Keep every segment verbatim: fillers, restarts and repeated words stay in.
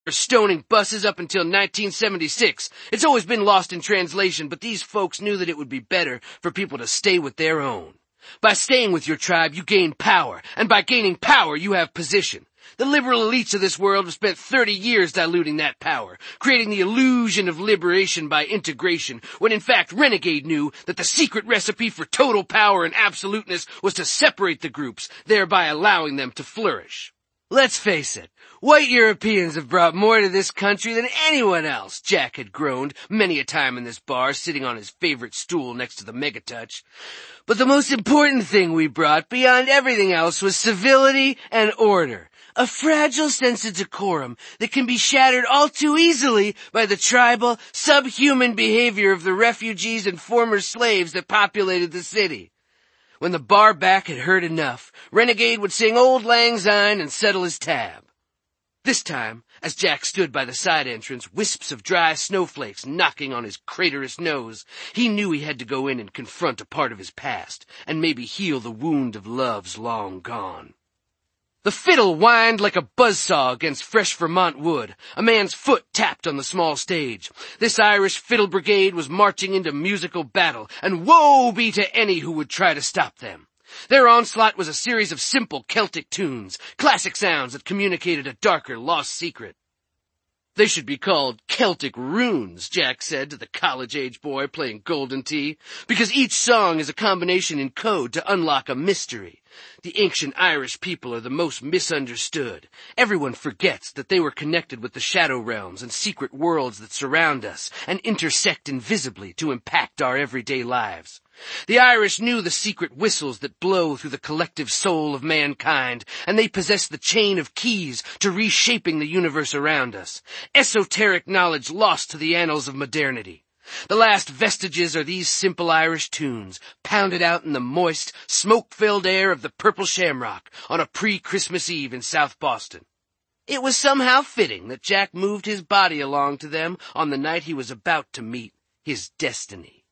stoning buses up until nineteen seventy-six. It's always been lost in translation, but these folks knew that it would be better for people to stay with their own. By staying with your tribe, you gain power, and by gaining power, you have position. The liberal elites of this world have spent thirty years diluting that power, creating the illusion of liberation by integration, when in fact Renegade knew that the secret recipe for total power and absoluteness was to separate the groups, thereby allowing them to flourish. Let's face it, white Europeans have brought more to this country than anyone else, Jack had groaned many a time in this bar, sitting on his favorite stool next to the Megatouch. But the most important thing we brought, beyond everything else, was civility and order. A fragile sense of decorum that can be shattered all too easily by the tribal, subhuman behavior of the refugees and former slaves that populated the city. When the bar back had heard enough, Renegade would sing Old Lang Syne and settle his tab. This time, as Jack stood by the side entrance, wisps of dry snowflakes knocking on his craterous nose, he knew he had to go in and confront a part of his past, and maybe heal the wound of loves long gone. The fiddle whined like a buzzsaw against fresh Vermont wood. A man's foot tapped on the small stage. This Irish fiddle brigade was marching into musical battle, and woe be to any who would try to stop them. Their onslaught was a series of simple Celtic tunes, classic sounds that communicated a darker, lost secret. They should be called Celtic runes, Jack said to the college-age boy playing Golden Tee, because each song is a combination in code to unlock a mystery. The ancient Irish people are the most misunderstood. Everyone forgets that they were connected with the shadow realms and secret worlds that surround us and intersect invisibly to impact our everyday lives. The Irish knew the secret whistles that blow through the collective soul of mankind, and they possess the chain of keys to reshaping the universe around us. Esoteric knowledge lost to the annals of modernity. The last vestiges are these simple Irish tunes, pounded out in the moist, smoke-filled air of the Purple Shamrock on a pre-Christmas Eve in South Boston. It was somehow fitting that Jack moved his body along to them on the night he was about to meet his destiny.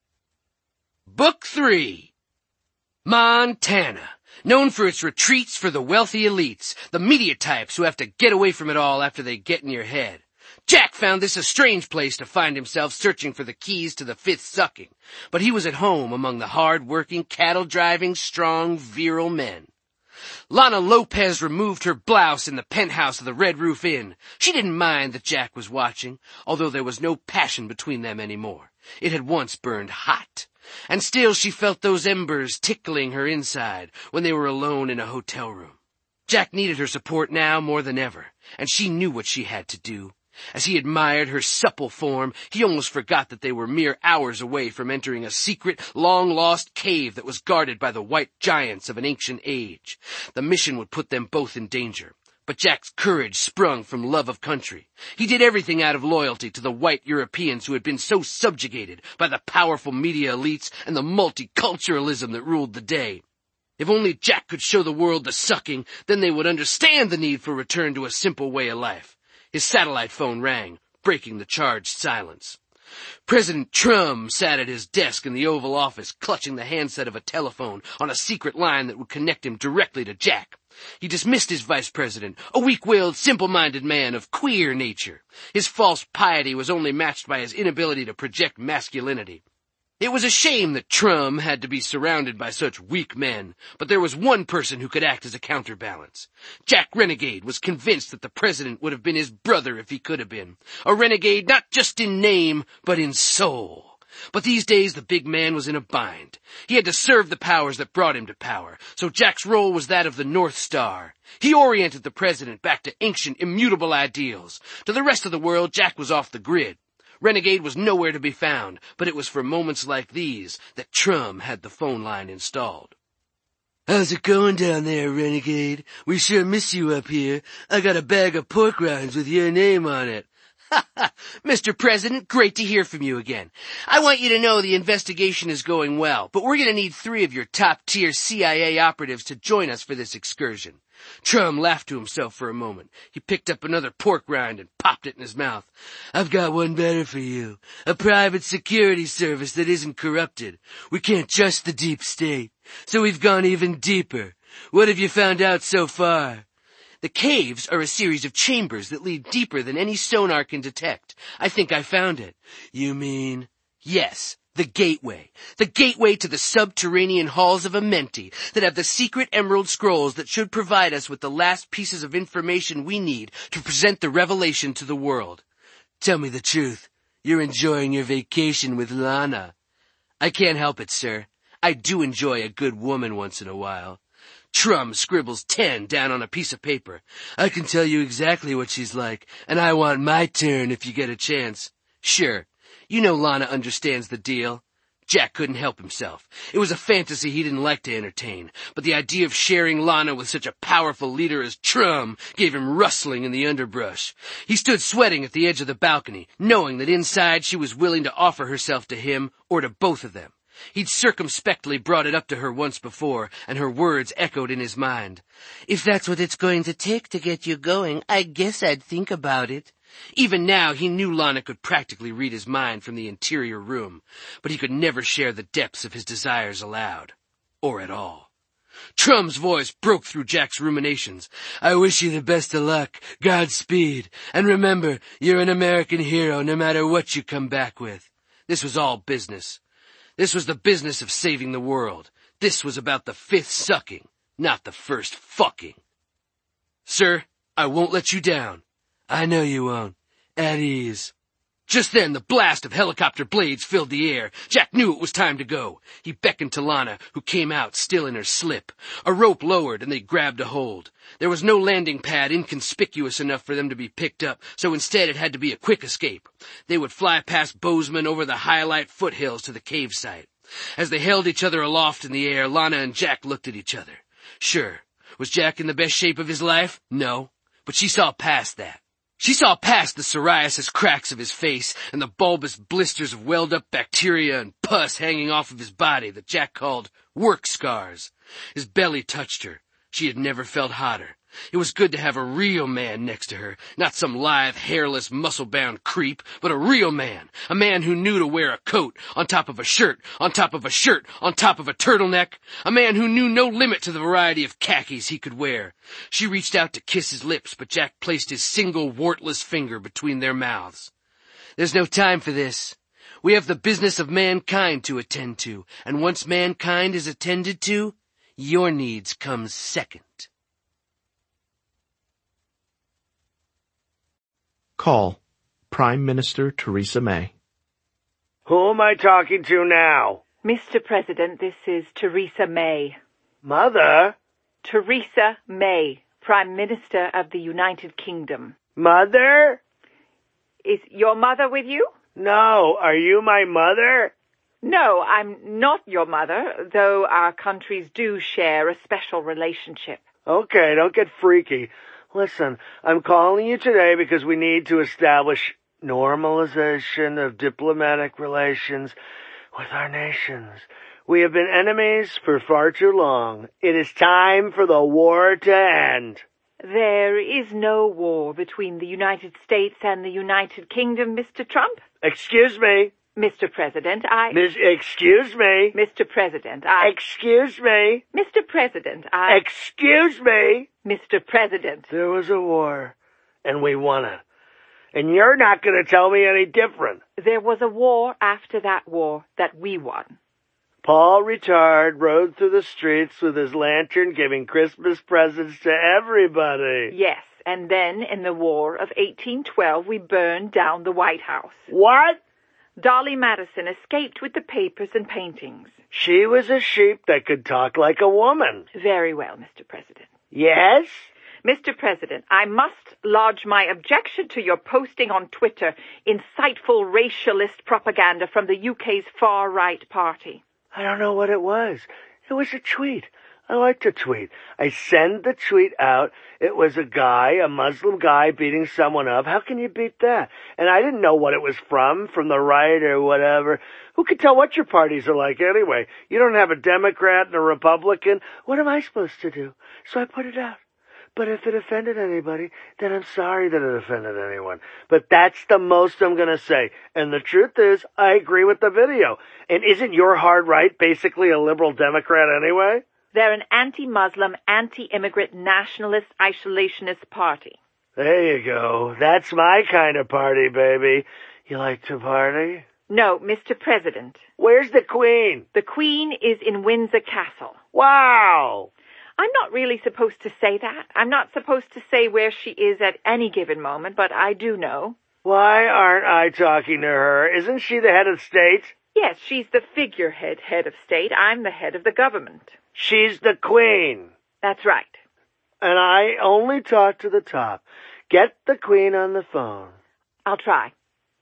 Book three. Montana, known for its retreats for the wealthy elites, the media types who have to get away from it all after they get in your head. Jack found this a strange place to find himself searching for the keys to the fifth sucking, but he was at home among the hard-working, cattle-driving, strong, virile men. Lana Lopez removed her blouse in the penthouse of the Red Roof Inn. She didn't mind that Jack was watching, although there was no passion between them anymore. It had once burned hot, and still she felt those embers tickling her inside when they were alone in a hotel room. Jack needed her support now more than ever, and she knew what she had to do. As he admired her supple form, he almost forgot that they were mere hours away from entering a secret, long-lost cave that was guarded by the white giants of an ancient age. The mission would put them both in danger, but Jack's courage sprung from love of country. He did everything out of loyalty to the white Europeans who had been so subjugated by the powerful media elites and the multiculturalism that ruled the day. If only Jack could show the world the sucking, then they would understand the need for return to a simple way of life. His satellite phone rang, breaking the charged silence. President Trump sat at his desk in the Oval Office, clutching the handset of a telephone on a secret line that would connect him directly to Jack. He dismissed his vice president, a weak-willed, simple-minded man of queer nature. His false piety was only matched by his inability to project masculinity. It was a shame that Trump had to be surrounded by such weak men, but there was one person who could act as a counterbalance. Jack Renegade was convinced that the president would have been his brother if he could have been. A renegade not just in name, but in soul. But these days the big man was in a bind. He had to serve the powers that brought him to power, so Jack's role was that of the North Star. He oriented the president back to ancient, immutable ideals. To the rest of the world, Jack was off the grid. Renegade was nowhere to be found, but it was for moments like these that Trump had the phone line installed. "How's it going down there, Renegade? We sure miss you up here. I got a bag of pork rinds with your name on it." "Ha ha! Mister President, great to hear from you again. I want you to know the investigation is going well, but we're going to need three of your top-tier C I A operatives to join us for this excursion." Trump laughed to himself for a moment. He picked up another pork rind and popped it in his mouth. "I've got one better for you. A private security service that isn't corrupted. We can't trust the deep state, so we've gone even deeper. What have you found out so far?" The caves are a series of chambers that lead deeper than any sonar can detect. I think I found it. You mean? Yes, the gateway. The gateway to the subterranean halls of Amenti that have the secret emerald scrolls that should provide us with the last pieces of information we need to present the revelation to the world. Tell me the truth. You're enjoying your vacation with Lana. I can't help it, sir. I do enjoy a good woman once in a while. Trum scribbles ten down on a piece of paper. I can tell you exactly what she's like, and I want my turn if you get a chance. Sure, you know Lana understands the deal. Jack couldn't help himself. It was a fantasy he didn't like to entertain, but the idea of sharing Lana with such a powerful leader as Trum gave him rustling in the underbrush. He stood sweating at the edge of the balcony, knowing that inside she was willing to offer herself to him or to both of them. He'd circumspectly brought it up to her once before, and her words echoed in his mind. If that's what it's going to take to get you going, I guess I'd think about it. Even now, he knew Lana could practically read his mind from the interior room, but he could never share the depths of his desires aloud. Or at all. Trum's voice broke through Jack's ruminations. I wish you the best of luck, Godspeed, and remember, you're an American hero no matter what you come back with. This was all business. This was the business of saving the world. This was about the fifth sucking, not the first fucking. Sir, I won't let you down. I know you won't. At ease. Just then, the blast of helicopter blades filled the air. Jack knew it was time to go. He beckoned to Lana, who came out still in her slip. A rope lowered, and they grabbed a hold. There was no landing pad inconspicuous enough for them to be picked up, so instead it had to be a quick escape. They would fly past Bozeman over the highlight foothills to the cave site. As they held each other aloft in the air, Lana and Jack looked at each other. Sure, was Jack in the best shape of his life? No, but she saw past that. She saw past the psoriasis cracks of his face and the bulbous blisters of welled-up bacteria and pus hanging off of his body that Jack called work scars. His belly touched her. She had never felt hotter. It was good to have a real man next to her, not some lithe, hairless, muscle-bound creep, but a real man, a man who knew to wear a coat on top of a shirt, on top of a shirt, on top of a turtleneck, a man who knew no limit to the variety of khakis he could wear. She reached out to kiss his lips, but Jack placed his single wartless finger between their mouths. There's no time for this. We have the business of mankind to attend to, and once mankind is attended to, your needs come second. Call. Prime Minister Theresa May. Who am I talking to now? Mister President, this is Theresa May. Mother? Theresa May, Prime Minister of the United Kingdom. Mother? Is your mother with you? No, are you my mother? No, I'm not your mother, though our countries do share a special relationship. Okay, don't get freaky. Listen, I'm calling you today because we need to establish normalization of diplomatic relations with our nations. We have been enemies for far too long. It is time for the war to end. There is no war between the United States and the United Kingdom, Mister Trump. Excuse me. Mister President, I... Miss, excuse me. Mister President, I... Excuse me. Mister President, I... Excuse me. Mister President. There was a war, and we won it. And you're not going to tell me any different. There was a war after that war that we won. Paul Retard rode through the streets with his lantern giving Christmas presents to everybody. Yes, and then in the War of eighteen twelve, we burned down the White House. What? Dolly Madison escaped with the papers and paintings. She was a sheep that could talk like a woman. Very well, Mister President. Yes? Mister President, I must lodge my objection to your posting on Twitter insightful racialist propaganda from the U K's far-right party. I don't know what it was. It was a tweet. I like to tweet. I send the tweet out. It was a guy, a Muslim guy, beating someone up. How can you beat that? And I didn't know what it was from, from the right or whatever. Who can tell what your parties are like anyway? You don't have a Democrat and a Republican. What am I supposed to do? So I put it out. But if it offended anybody, then I'm sorry that it offended anyone. But that's the most I'm going to say. And the truth is, I agree with the video. And isn't your hard right basically a liberal Democrat anyway? They're an anti-Muslim, anti-immigrant, nationalist, isolationist party. There you go. That's my kind of party, baby. You like to party? No, Mister President. Where's the Queen? The Queen is in Windsor Castle. Wow! I'm not really supposed to say that. I'm not supposed to say where she is at any given moment, but I do know. Why aren't I talking to her? Isn't she the head of state? Yes, she's the figurehead head of state. I'm the head of the government. She's the Queen. That's right. And I only talk to the top. Get the Queen on the phone. I'll try.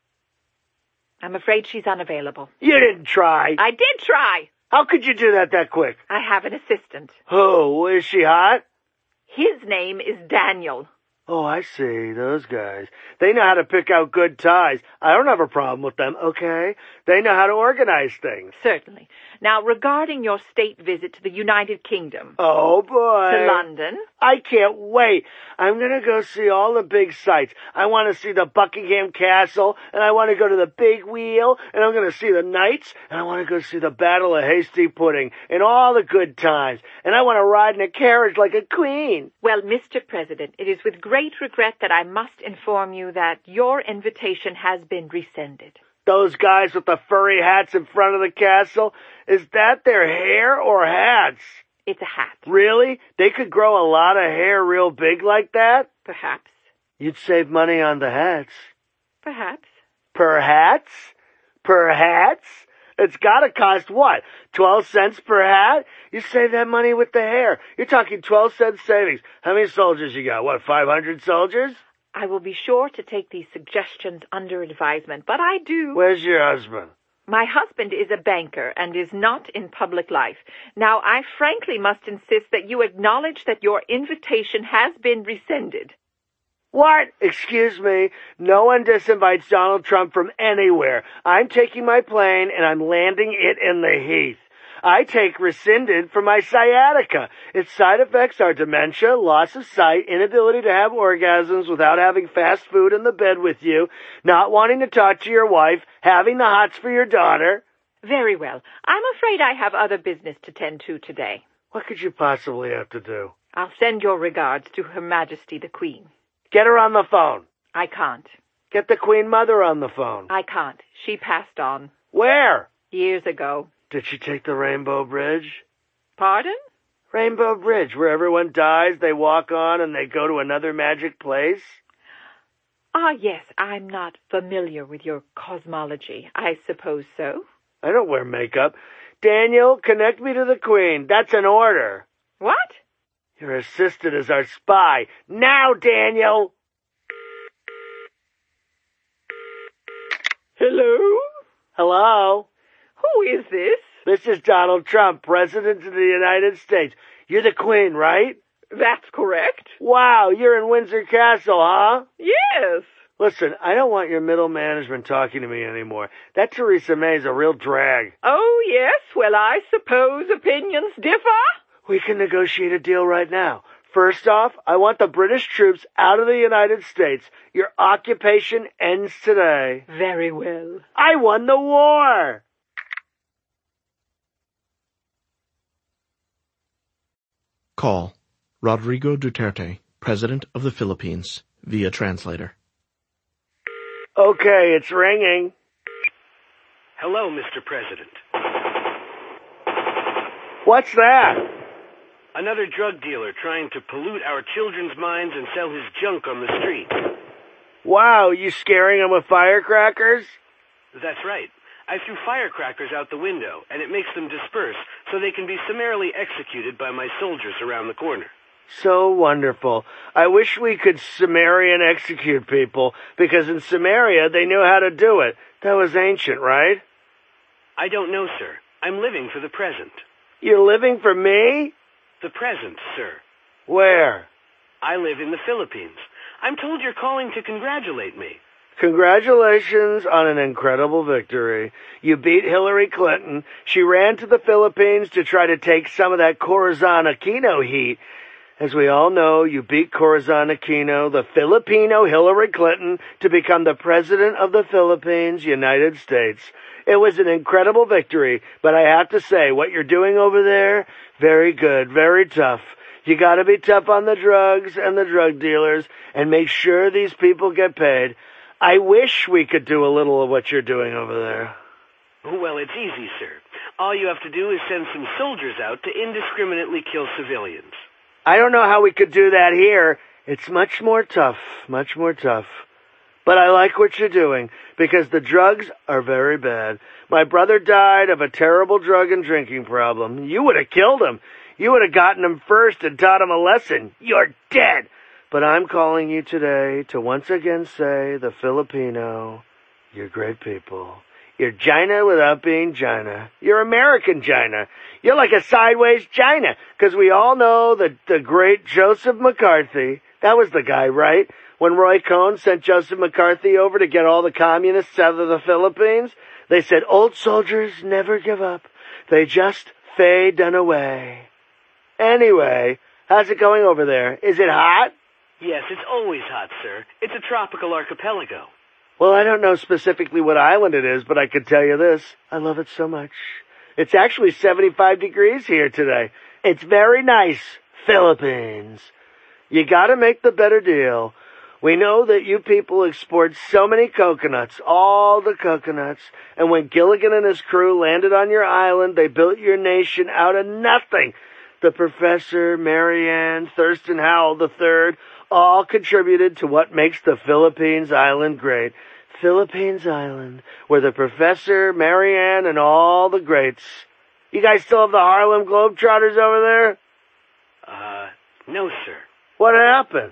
I'm afraid she's unavailable. You didn't try. I did try. How could you do that that quick? I have an assistant. Who? Is she hot? His name is Daniel. Oh, I see. Those guys. They know how to pick out good ties. I don't have a problem with them, okay? They know how to organize things. Certainly. Now, regarding your state visit to the United Kingdom. Oh, boy. To London. I can't wait. I'm going to go see all the big sights. I want to see the Buckingham Castle, and I want to go to the Big Wheel, and I'm going to see the Knights, and I want to go see the Battle of Hasty Pudding, and all the good times. And I want to ride in a carriage like a queen. Well, Mister President, it is with great regret that I must inform you that your invitation has been rescinded. Those guys with the furry hats in front of the castle, is that their hair or hats? It's a hat. Really? They could grow a lot of hair real big like that? Perhaps. You'd save money on the hats. Perhaps. Per hats? Per hats? It's gotta cost what? Twelve cents per hat? You save that money with the hair. You're talking twelve cents savings. How many soldiers you got? What, five hundred soldiers? I will be sure to take these suggestions under advisement, but I do... Where's your husband? My husband is a banker and is not in public life. Now, I frankly must insist that you acknowledge that your invitation has been rescinded. What? Excuse me. No one disinvites Donald Trump from anywhere. I'm taking my plane and I'm landing it in the Heath. I take rescinded for my sciatica. Its side effects are dementia, loss of sight, inability to have orgasms without having fast food in the bed with you, not wanting to talk to your wife, having the hots for your daughter. Very well. I'm afraid I have other business to tend to today. What could you possibly have to do? I'll send your regards to Her Majesty the Queen. Get her on the phone. I can't. Get the Queen Mother on the phone. I can't. She passed on. Where? Years ago. Did she take the Rainbow Bridge? Pardon? Rainbow Bridge, where everyone dies, they walk on, and they go to another magic place? Ah, yes, I'm not familiar with your cosmology. I suppose so. I don't wear makeup. Daniel, connect me to the Queen. That's an order. What? Your assistant is our spy. Now, Daniel! Hello? Hello? Who is this? This is Donald Trump, President of the United States. You're the Queen, right? That's correct. Wow, you're in Windsor Castle, huh? Yes. Listen, I don't want your middle management talking to me anymore. That Theresa May's a real drag. Oh, yes? Well, I suppose opinions differ? We can negotiate a deal right now. First off, I want the British troops out of the United States. Your occupation ends today. Very well. I won the war! Call Rodrigo Duterte, President of the Philippines, via translator. Okay, it's ringing. Hello, Mister President. What's that? Another drug dealer trying to pollute our children's minds and sell his junk on the street. Wow, you scaring them with firecrackers? That's right. I threw firecrackers out the window, and it makes them disperse so they can be summarily executed by my soldiers around the corner. So wonderful. I wish we could Sumerian execute people, because in Samaria they knew how to do it. That was ancient, right? I don't know, sir. I'm living for the present. You're living for me? The present, sir. Where? I live in the Philippines. I'm told you're calling to congratulate me. Congratulations on an incredible victory. You beat Hillary Clinton. She ran to the Philippines to try to take some of that Corazon Aquino heat. As we all know, you beat Corazon Aquino, the Filipino Hillary Clinton, to become the President of the Philippines, United States. It was an incredible victory, but I have to say, what you're doing over there, very good, very tough. You gotta be tough on the drugs and the drug dealers, and make sure these people get paid. I wish we could do a little of what you're doing over there. Well, it's easy, sir. All you have to do is send some soldiers out to indiscriminately kill civilians. I don't know how we could do that here. It's much more tough, much more tough. But I like what you're doing, because the drugs are very bad. My brother died of a terrible drug and drinking problem. You would have killed him. You would have gotten him first and taught him a lesson. You're dead. But I'm calling you today to once again say, the Filipino, you're great people. You're China without being China. You're American China. You're like a sideways China, because we all know that the great Joseph McCarthy, that was the guy, right? When Roy Cohn sent Joseph McCarthy over to get all the communists out of the Philippines, they said, old soldiers never give up. They just fade and away. Anyway, how's it going over there? Is it hot? Yes, it's always hot, sir. It's a tropical archipelago. Well, I don't know specifically what island it is, but I can tell you this. I love it so much. It's actually seventy-five degrees here today. It's very nice, Philippines. You gotta make the better deal. We know that you people export so many coconuts, all the coconuts, and when Gilligan and his crew landed on your island, they built your nation out of nothing. The Professor, Marianne, Thurston Howell the third, all contributed to what makes the Philippines Island great. Philippines Island, where the Professor, Marianne, and all the greats. You guys still have the Harlem Globetrotters over there? Uh, no, sir. What happened?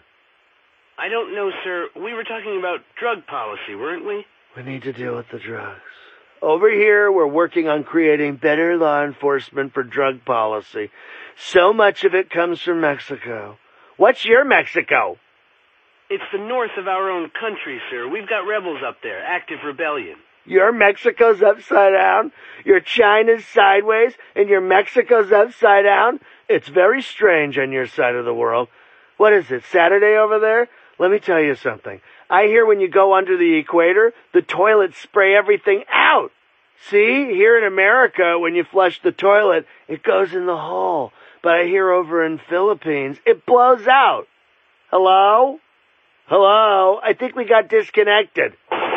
I don't know, sir. We were talking about drug policy, weren't we? We need to deal with the drugs. Over here, we're working on creating better law enforcement for drug policy. So much of it comes from Mexico. What's your Mexico? It's the north of our own country, sir. We've got rebels up there, active rebellion. Your Mexico's upside down, your China's sideways, and your Mexico's upside down? It's very strange on your side of the world. What is it, Saturday over there? Let me tell you something. I hear when you go under the equator, the toilets spray everything out. See, here in America, when you flush the toilet, it goes in the hole. But I hear over in Philippines, it blows out. Hello? Hello? I think we got disconnected.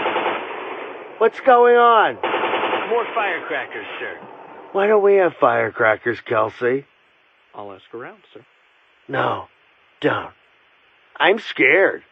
What's going on? More firecrackers, sir. Why don't we have firecrackers, Kelsey? I'll ask around, sir. No, don't. I'm scared.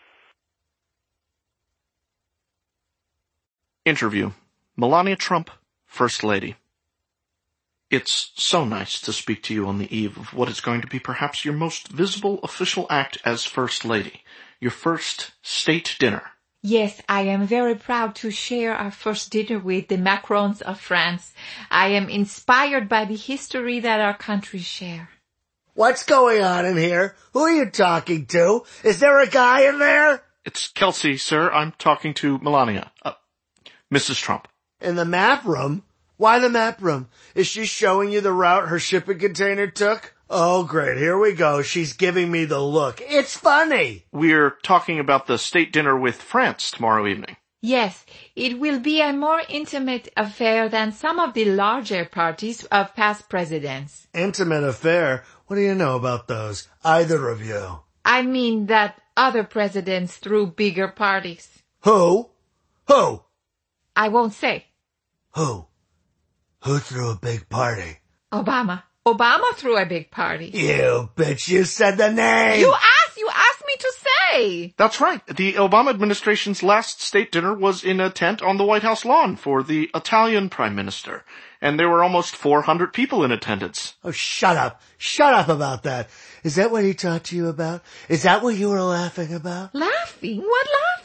Interview. Melania Trump, First Lady. It's so nice to speak to you on the eve of what is going to be perhaps your most visible official act as First Lady, your first state dinner. Yes, I am very proud to share our first dinner with the Macrons of France. I am inspired by the history that our countries share. What's going on in here? Who are you talking to? Is there a guy in there? It's Kelsey, sir. I'm talking to Melania. Uh, Missus Trump. In the map room? Why the map room? Is she showing you the route her shipping container took? Oh, great. Here we go. She's giving me the look. It's funny. We're talking about the state dinner with France tomorrow evening. Yes, it will be a more intimate affair than some of the larger parties of past presidents. Intimate affair? What do you know about those? Either of you. I mean that other presidents threw bigger parties. Who? Who? I won't say. Who? Who threw a big party? Obama. Obama threw a big party. You bitch, you said the name! You asked, you asked me to say! That's right. The Obama administration's last state dinner was in a tent on the White House lawn for the Italian Prime Minister. And there were almost four hundred people in attendance. Oh, shut up. Shut up about that. Is that what he talked to you about? Is that what you were laughing about? Laughing? What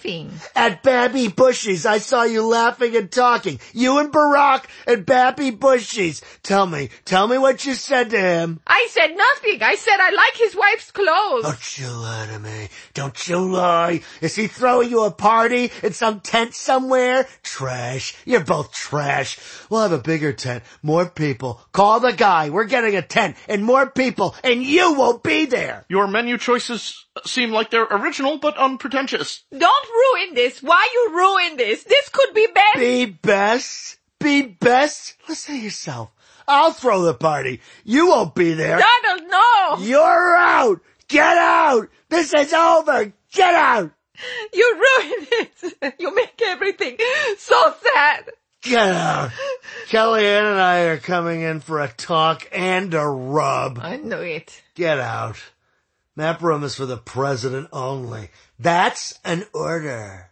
laughing? At Babby Bushy's. I saw you laughing and talking. You and Barack and Babby Bushy's. Tell me, tell me what you said to him. I said nothing. I said I like his wife's clothes. Don't you lie to me. Don't you lie. Is he throwing you a party in some tent somewhere? Trash. You're both trash. We'll have a bigger tent. More people. Call the guy. We're getting a tent and more people and you won't be there. Your menu choices seem like they're original but unpretentious. Don't ruin this. Why you ruin this? This could be best. Be best? Be best? Listen to yourself. I'll throw the party. You won't be there. Donald, no. You're out. Get out. This is over. Get out. You ruin it. You make everything so sad. Get out. Kellyanne and I are coming in for a talk and a rub. I know it. Get out. Map room is for the president only. That's an order.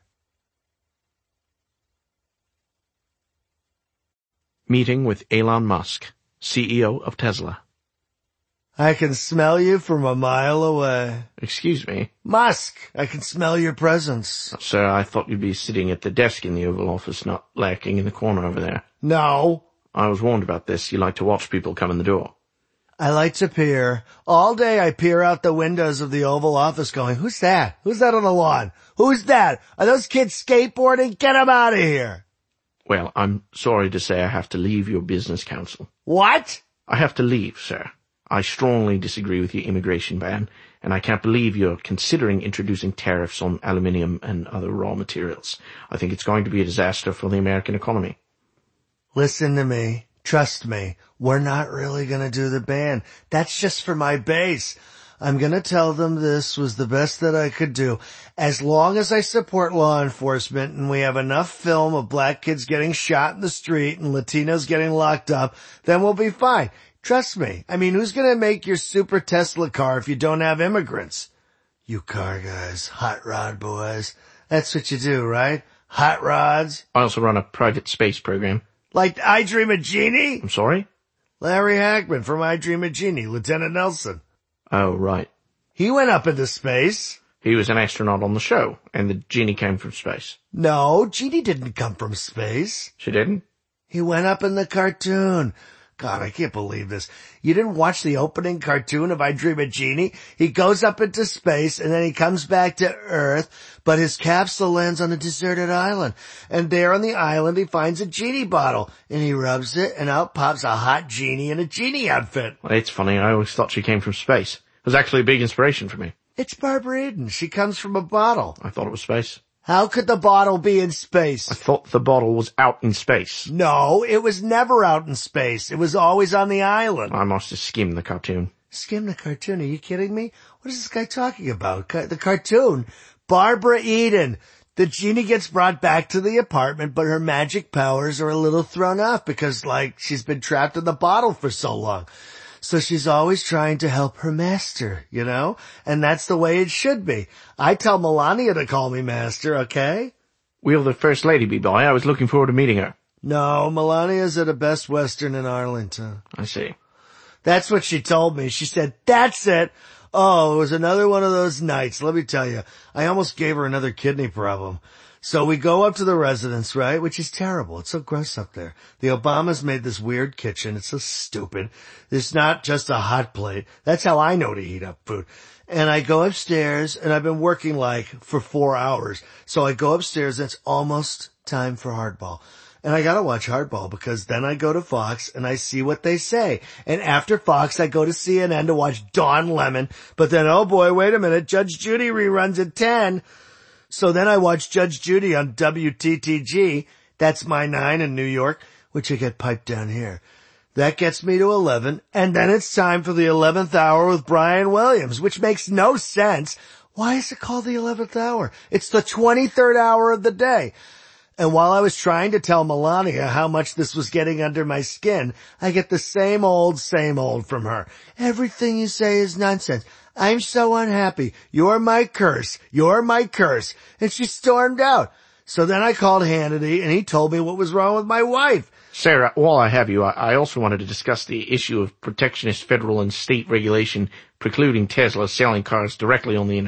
Meeting with Elon Musk, C E O of Tesla. I can smell you from a mile away. Excuse me? Musk, I can smell your presence. Sir, I thought you'd be sitting at the desk in the Oval Office, not lurking in the corner over there. No. I was warned about this. You like to watch people come in the door. I like to peer. All day I peer out the windows of the Oval Office going, who's that? Who's that on the lawn? Who's that? Are those kids skateboarding? Get them out of here. Well, I'm sorry to say I have to leave your business council. What? I have to leave, sir. I strongly disagree with your immigration ban, and I can't believe you're considering introducing tariffs on aluminium and other raw materials. I think it's going to be a disaster for the American economy. Listen to me. Trust me. We're not really going to do the ban. That's just for my base. I'm going to tell them this was the best that I could do. As long as I support law enforcement and we have enough film of black kids getting shot in the street and Latinos getting locked up, then we'll be fine. Trust me. I mean, who's going to make your super Tesla car if you don't have immigrants? You car guys, hot rod boys. That's what you do, right? Hot rods. I also run a private space program. Like I Dream of Jeannie? I'm sorry? Larry Hagman from I Dream of Jeannie, Lieutenant Nelson. Oh, right. He went up into space. He was an astronaut on the show, and the genie came from space. No, Jeannie didn't come from space. She didn't? He went up in the cartoon. God, I can't believe this. You didn't watch the opening cartoon of I Dream of Jeannie? He goes up into space and then he comes back to Earth, but his capsule lands on a deserted island. And there on the island he finds a genie bottle and he rubs it and out pops a hot genie in a genie outfit. Well, it's funny. I always thought she came from space. It was actually a big inspiration for me. It's Barbara Eden. She comes from a bottle. I thought it was space. How could the bottle be in space? I thought the bottle was out in space. No, it was never out in space. It was always on the island. I must have skimmed the cartoon. Skim the cartoon? Are you kidding me? What is this guy talking about? Ca- the cartoon. Barbara Eden. The genie gets brought back to the apartment, but her magic powers are a little thrown off because, like, she's been trapped in the bottle for so long. So she's always trying to help her master, you know? And that's the way it should be. I tell Melania to call me master, okay? Will the First Lady be by? I was looking forward to meeting her. No, Melania's at a Best Western in Arlington. I see. That's what she told me. She said, that's it. Oh, it was another one of those nights. Let me tell you, I almost gave her another kidney problem. So we go up to the residence, right? Which is terrible. It's so gross up there. The Obamas made this weird kitchen. It's so stupid. It's not just a hot plate. That's how I know to heat up food. And I go upstairs and I've been working like for four hours. So I go upstairs and it's almost time for hardball. And I gotta watch hardball because then I go to Fox and I see what they say. And after Fox, I go to C N N to watch Don Lemon. But then, oh boy, wait a minute. Judge Judy reruns at ten. So then I watch Judge Judy on W T T G. That's my nine in New York, which I get piped down here. That gets me to eleven. And then it's time for the eleventh hour with Brian Williams, which makes no sense. Why is it called the eleventh hour? It's the twenty-third hour of the day. And while I was trying to tell Melania how much this was getting under my skin, I get the same old, same old from her. Everything you say is nonsense. I'm so unhappy. You're my curse. You're my curse. And she stormed out. So then I called Hannity and he told me what was wrong with my wife. Sarah, while I have you, I also wanted to discuss the issue of protectionist federal and state regulation precluding Tesla selling cars directly on the internet.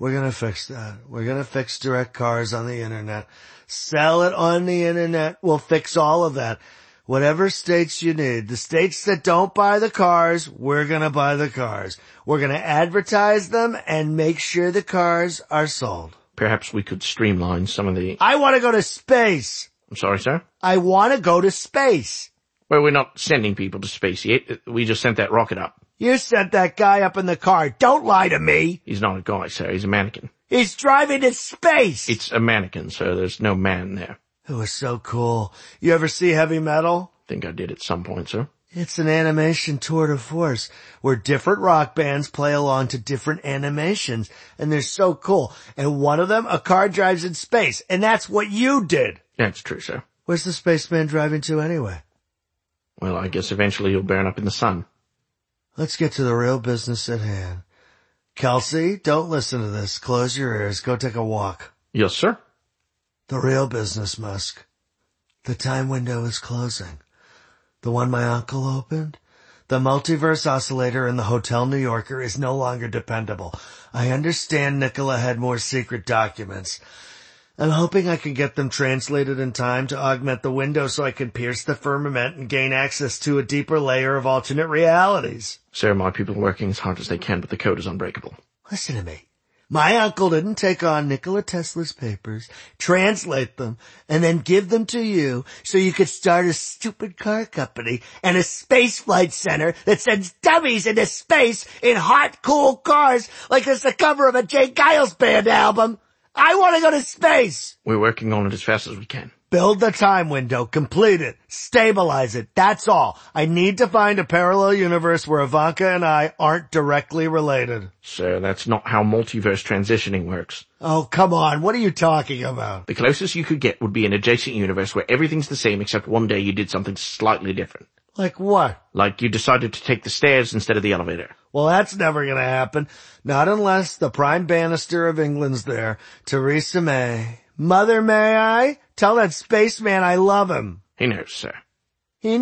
We're gonna fix that. We're gonna fix direct cars on the internet. Sell it on the internet. We'll fix all of that. Whatever states you need. The states that don't buy the cars, we're gonna buy the cars. We're gonna advertise them and make sure the cars are sold. Perhaps we could streamline some of the... I want to go to space. I'm sorry, sir? I want to go to space. Well, we're not sending people to space yet. We just sent that rocket up. You sent that guy up in the car. Don't lie to me. He's not a guy, sir. He's a mannequin. He's driving to space. It's a mannequin, sir. There's no man there. It was so cool. You ever see Heavy Metal? Think I did at some point, sir. It's an animation tour de force where different rock bands play along to different animations, and they're so cool. And one of them, a car drives in space, and that's what you did. That's true, sir. Where's the spaceman driving to anyway? Well, I guess eventually he'll burn up in the sun. Let's get to the real business at hand. Kelsey, don't listen to this. Close your ears. Go take a walk. Yes, sir. The real business, Musk. The time window is closing. The one my uncle opened? The multiverse oscillator in the Hotel New Yorker is no longer dependable. I understand Nicola had more secret documents. I'm hoping I can get them translated in time to augment the window so I can pierce the firmament and gain access to a deeper layer of alternate realities. Sir, my people are working as hard as they can, but the code is unbreakable. Listen to me. My uncle didn't take on Nikola Tesla's papers, translate them, and then give them to you so you could start a stupid car company and a space flight center that sends dummies into space in hot, cool cars like it's the cover of a Jay Giles Band album. I want to go to space. We're working on it as fast as we can. Build the time window, complete it, stabilize it, that's all. I need to find a parallel universe where Ivanka and I aren't directly related. Sir, that's not how multiverse transitioning works. Oh, come on, what are you talking about? The closest you could get would be an adjacent universe where everything's the same except one day you did something slightly different. Like what? Like you decided to take the stairs instead of the elevator. Well, that's never gonna happen. Not unless the Prime Bannister of England's there, Theresa May. Mother, may I? Tell that spaceman I love him. He knows, sir. He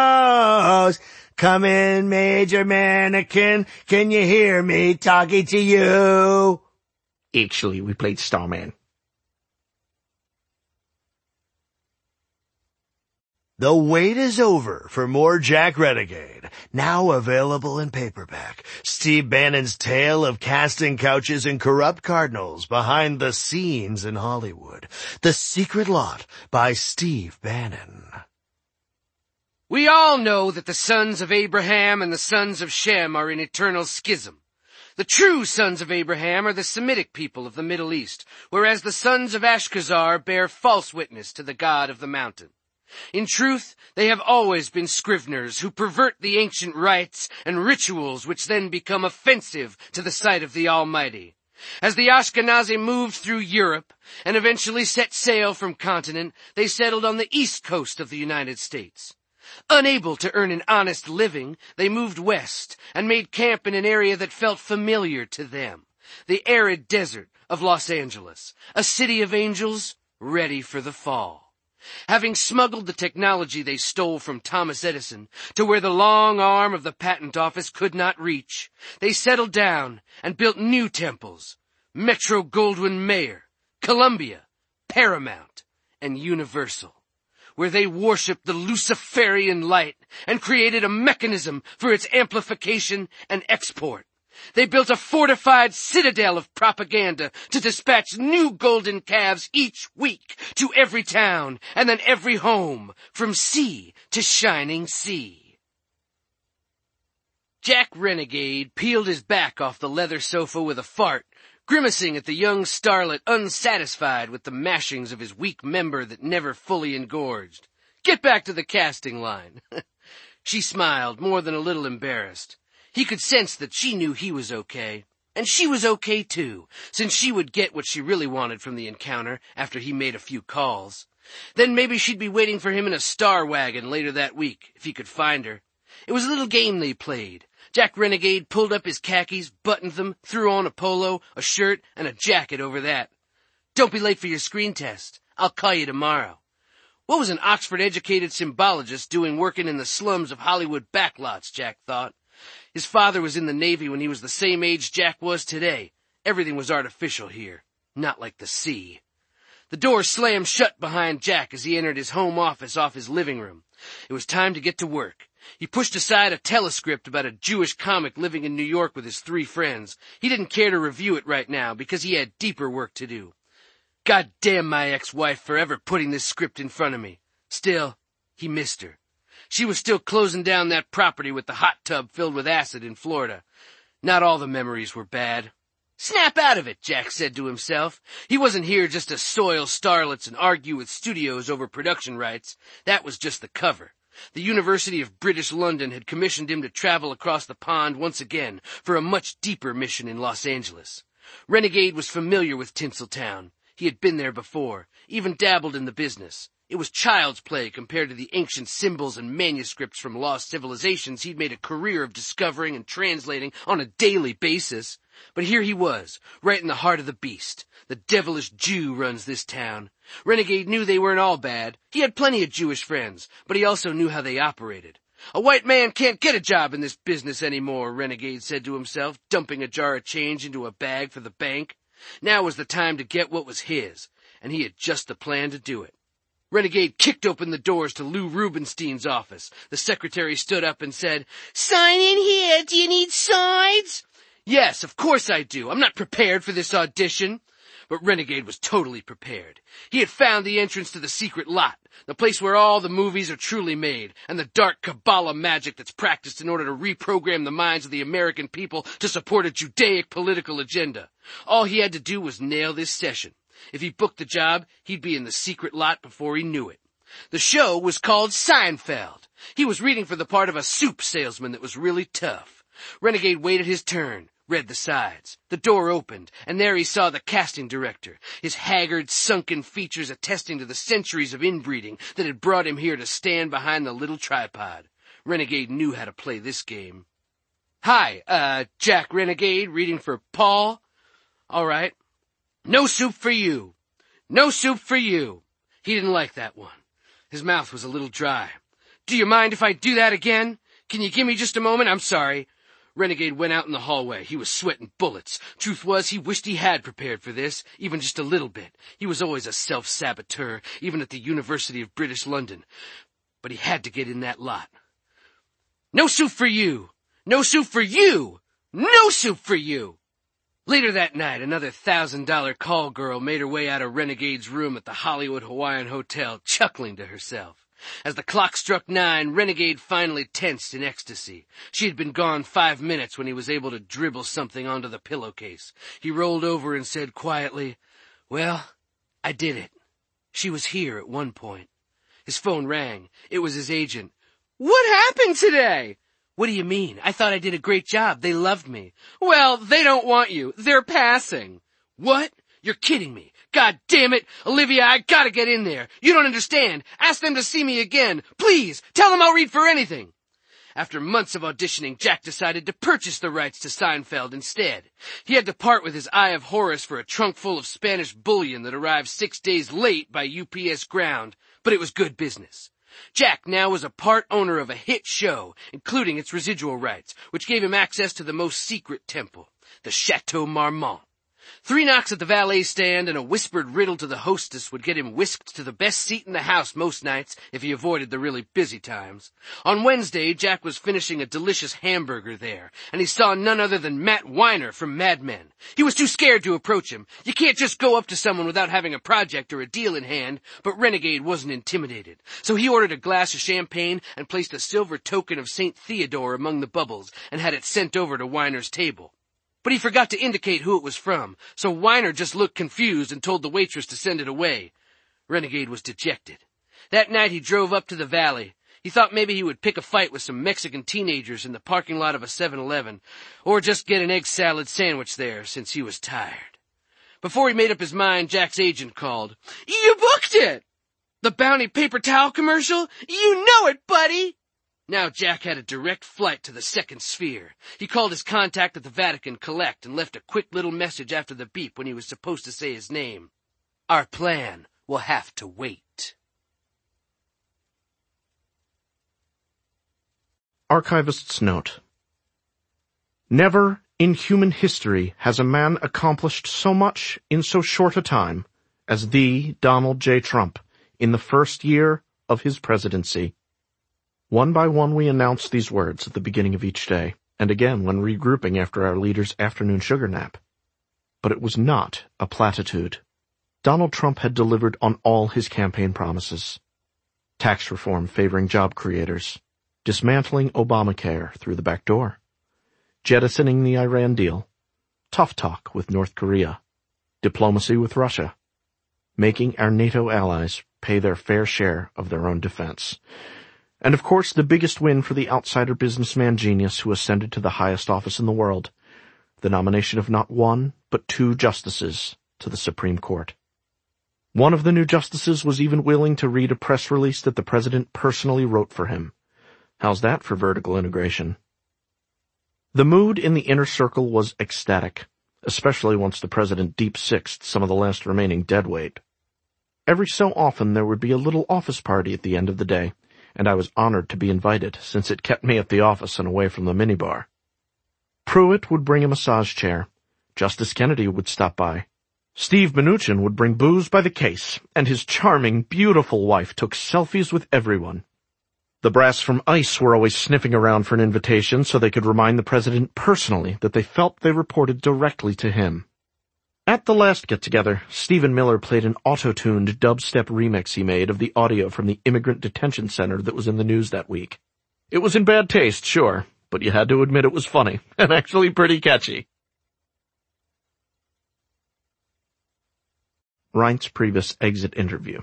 knows. Come in, Major Mannequin. Can you hear me talking to you? Actually, we played Starman. The wait is over for more Jack Renegade, now available in paperback. Steve Bannon's tale of casting couches and corrupt cardinals behind the scenes in Hollywood. The Secret Lot by Steve Bannon. We all know that the sons of Abraham and the sons of Shem are in eternal schism. The true sons of Abraham are the Semitic people of the Middle East, whereas the sons of Ashkezar bear false witness to the God of the mountain. In truth, they have always been scriveners who pervert the ancient rites and rituals which then become offensive to the sight of the Almighty. As the Ashkenazi moved through Europe and eventually set sail from continent, they settled on the east coast of the United States. Unable to earn an honest living, they moved west and made camp in an area that felt familiar to them, the arid desert of Los Angeles, a city of angels ready for the fall. Having smuggled the technology they stole from Thomas Edison to where the long arm of the patent office could not reach, they settled down and built new temples, Metro-Goldwyn-Mayer, Columbia, Paramount, and Universal, where they worshipped the Luciferian light and created a mechanism for its amplification and export. They built a fortified citadel of propaganda to dispatch new golden calves each week to every town and then every home, from sea to shining sea. Jack Renegade peeled his back off the leather sofa with a fart, grimacing at the young starlet unsatisfied with the mashings of his weak member that never fully engorged. Get back to the casting line. She smiled, more than a little embarrassed. He could sense that she knew he was okay, and she was okay too, since she would get what she really wanted from the encounter after he made a few calls. Then maybe she'd be waiting for him in a star wagon later that week, if he could find her. It was a little game they played. Jack Renegade pulled up his khakis, buttoned them, threw on a polo, a shirt, and a jacket over that. Don't be late for your screen test. I'll call you tomorrow. What was an Oxford-educated symbologist doing working in the slums of Hollywood backlots, Jack thought. His father was in the Navy when he was the same age Jack was today, Everything was artificial here, not like the sea. The door slammed shut behind Jack as he entered his home office off his living room. It was time to get to work. He pushed aside a telescript about a Jewish comic living in New York with his three friends. He didn't care to review it right now because he had deeper work to do. God damn my ex-wife for ever putting this script in front of me. Still, he missed her. She was still closing down that property with the hot tub filled with acid in Florida. Not all the memories were bad. Snap out of it, Jack said to himself. He wasn't here just to soil starlets and argue with studios over production rights. That was just the cover. The University of British London had commissioned him to travel across the pond once again for a much deeper mission in Los Angeles. Renegade was familiar with Tinseltown. He had been there before, even dabbled in the business. It was child's play compared to the ancient symbols and manuscripts from lost civilizations he'd made a career of discovering and translating on a daily basis. But here he was, right in the heart of the beast. The devilish Jew runs this town. Renegade knew they weren't all bad. He had plenty of Jewish friends, but he also knew how they operated. A white man can't get a job in this business anymore, Renegade said to himself, dumping a jar of change into a bag for the bank. Now was the time to get what was his, and he had just the plan to do it. Renegade kicked open the doors to Lou Rubenstein's office. The secretary stood up and said, "Sign in here. Do you need sides?" "Yes, of course I do. I'm not prepared for this audition." But Renegade was totally prepared. He had found the entrance to the secret lot, the place where all the movies are truly made, and the dark Kabbalah magic that's practiced in order to reprogram the minds of the American people to support a Judaic political agenda. All he had to do was nail this session. If he booked the job, he'd be in the secret lot before he knew it. The show was called Seinfeld. He was reading for the part of a soup salesman that was really tough. Renegade waited his turn, read the sides. The door opened, and there he saw the casting director, his haggard, sunken features attesting to the centuries of inbreeding that had brought him here to stand behind the little tripod. Renegade knew how to play this game. "Hi, uh, Jack Renegade, reading for Paul." "All right." "No soup for you. No soup for you." He didn't like that one. His mouth was a little dry. "Do you mind if I do that again? Can you give me just a moment? I'm sorry." Renegade went out in the hallway. He was sweating bullets. Truth was, he wished he had prepared for this, even just a little bit. He was always a self-saboteur, even at the University of British London. But he had to get in that lot. "No soup for you. No soup for you. No soup for you." Later that night, another thousand-dollar call girl made her way out of Renegade's room at the Hollywood Hawaiian Hotel, chuckling to herself. As the clock struck nine, Renegade finally tensed in ecstasy. She had been gone five minutes when he was able to dribble something onto the pillowcase. He rolled over and said quietly, "Well, I did it. She was here at one point." His phone rang. It was his agent. "What happened today?" "What do you mean? I thought I did a great job. They loved me." "Well, they don't want you. They're passing." "What? You're kidding me. God damn it. Olivia, I gotta get in there. You don't understand. Ask them to see me again. Please, tell them I'll read for anything." After months of auditioning, Jack decided to purchase the rights to Seinfeld instead. He had to part with his Eye of Horus for a trunk full of Spanish bullion that arrived six days late by U P S ground, but it was good business. Jack now was a part owner of a hit show, including its residual rights, which gave him access to the most secret temple, the Chateau Marmont. Three knocks at the valet stand and a whispered riddle to the hostess would get him whisked to the best seat in the house most nights if he avoided the really busy times. On Wednesday, Jack was finishing a delicious hamburger there, and he saw none other than Matt Weiner from Mad Men. He was too scared to approach him. You can't just go up to someone without having a project or a deal in hand, but Renegade wasn't intimidated. So he ordered a glass of champagne and placed a silver token of Saint Theodore among the bubbles and had it sent over to Weiner's table. But he forgot to indicate who it was from, so Weiner just looked confused and told the waitress to send it away. Renegade was dejected. That night he drove up to the valley. He thought maybe he would pick a fight with some Mexican teenagers in the parking lot of a seven eleven, or just get an egg salad sandwich there since he was tired. Before he made up his mind, Jack's agent called. "You booked it!" "The Bounty paper towel commercial? You know it, buddy!" Now Jack had a direct flight to the second sphere. He called his contact at the Vatican Collect and left a quick little message after the beep when he was supposed to say his name. "Our plan will have to wait." Archivist's note. Never in human history has a man accomplished so much in so short a time as the Donald J. Trump in the first year of his presidency. One by one we announce these words at the beginning of each day, and again when regrouping after our leader's afternoon sugar nap. But it was not a platitude. Donald Trump had delivered on all his campaign promises. Tax reform favoring job creators, dismantling Obamacare through the back door, jettisoning the Iran deal, tough talk with North Korea, diplomacy with Russia, making our NATO allies pay their fair share of their own defense. And of course the biggest win for the outsider businessman genius who ascended to the highest office in the world, the nomination of not one, but two justices to the Supreme Court. One of the new justices was even willing to read a press release that the president personally wrote for him. How's that for vertical integration? The mood in the inner circle was ecstatic, especially once the president deep-sixed some of the last remaining deadweight. Every so often there would be a little office party at the end of the day, and I was honored to be invited, since it kept me at the office and away from the minibar. Pruitt would bring a massage chair. Justice Kennedy would stop by. Steve Mnuchin would bring booze by the case, and his charming, beautiful wife took selfies with everyone. The brass from ICE were always sniffing around for an invitation so they could remind the president personally that they felt they reported directly to him. At the last get-together, Stephen Miller played an auto-tuned dubstep remix he made of the audio from the immigrant detention center that was in the news that week. It was in bad taste, sure, but you had to admit it was funny, and actually pretty catchy. Reince Priebus exit interview.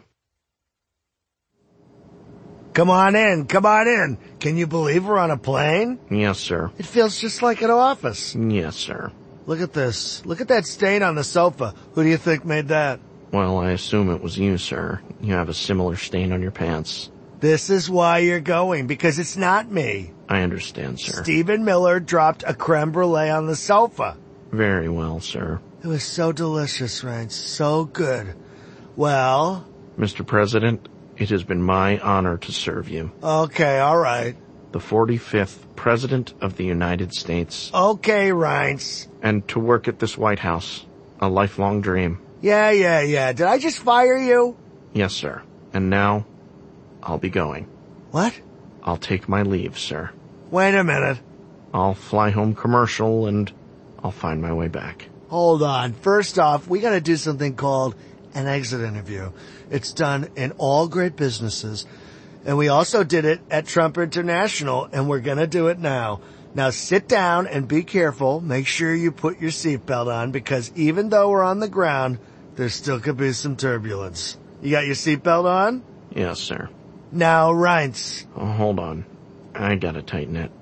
Come on in, come on in. Can you believe we're on a plane? Yes, sir. It feels just like an office. Yes, sir. Look at this. Look at that stain on the sofa. Who do you think made that? Well, I assume it was you, sir. You have a similar stain on your pants. This is why you're going, because it's not me. I understand, sir. Stephen Miller dropped a creme brulee on the sofa. Very well, sir. It was so delicious, Reince. So good. Well? Mister President, it has been my honor to serve you. Okay, all right. The forty-fifth President of the United States. Okay, Reince. And to work at this White House. A lifelong dream. Yeah, yeah, yeah. Did I just fire you? Yes, sir. And now, I'll be going. What? I'll take my leave, sir. Wait a minute. I'll fly home commercial and I'll find my way back. Hold on. First off, we gotta do something called an exit interview. It's done in all great businesses. And we also did it at Trump International, and we're gonna do it now. Now sit down and be careful. Make sure you put your seatbelt on, because even though we're on the ground, there still could be some turbulence. You got your seatbelt on? Yes, sir. Now, Reince. Oh, hold on. I gotta tighten it.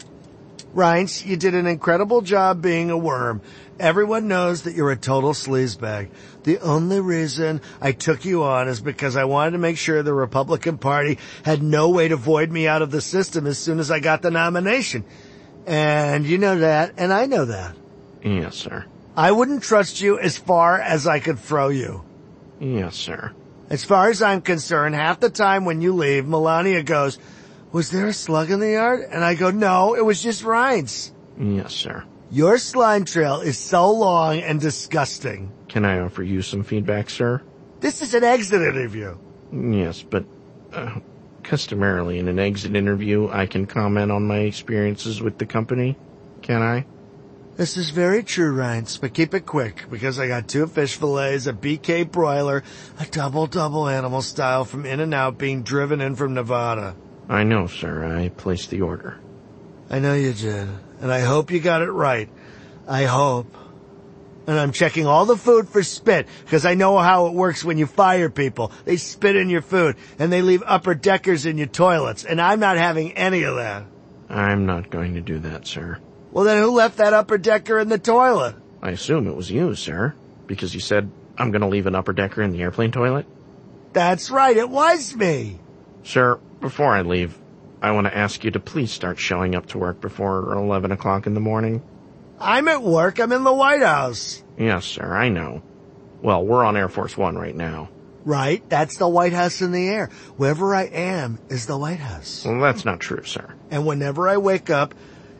Reince, you did an incredible job being a worm. Everyone knows that you're a total sleazebag. The only reason I took you on is because I wanted to make sure the Republican Party had no way to void me out of the system as soon as I got the nomination. And you know that, and I know that. Yes, sir. I wouldn't trust you as far as I could throw you. Yes, sir. As far as I'm concerned, half the time when you leave, Melania goes, "Was there a slug in the yard?" And I go, "No, it was just Reince." Yes, sir. Your slime trail is so long and disgusting. Can I offer you some feedback, sir? This is an exit interview. Yes, but uh, customarily in an exit interview, I can comment on my experiences with the company. Can I? This is very true, Reince, but keep it quick, because I got two fish fillets, a B K broiler, a double-double animal style from In-N-Out being driven in from Nevada. I know, sir. I placed the order. I know you did, and I hope you got it right. I hope. And I'm checking all the food for spit, because I know how it works when you fire people. They spit in your food, and they leave upper deckers in your toilets, and I'm not having any of that. I'm not going to do that, sir. Well, then who left that upper decker in the toilet? I assume it was you, sir, because you said, "I'm going to leave an upper decker in the airplane toilet." That's right, it was me. Sir, before I leave, I want to ask you to please start showing up to work before eleven o'clock in the morning. I'm at work. I'm in the White House. Yes, sir, I know. Well, we're on Air Force One right now. Right, that's the White House in the air. Wherever I am is the White House. Well, that's not true, sir. And whenever I wake up,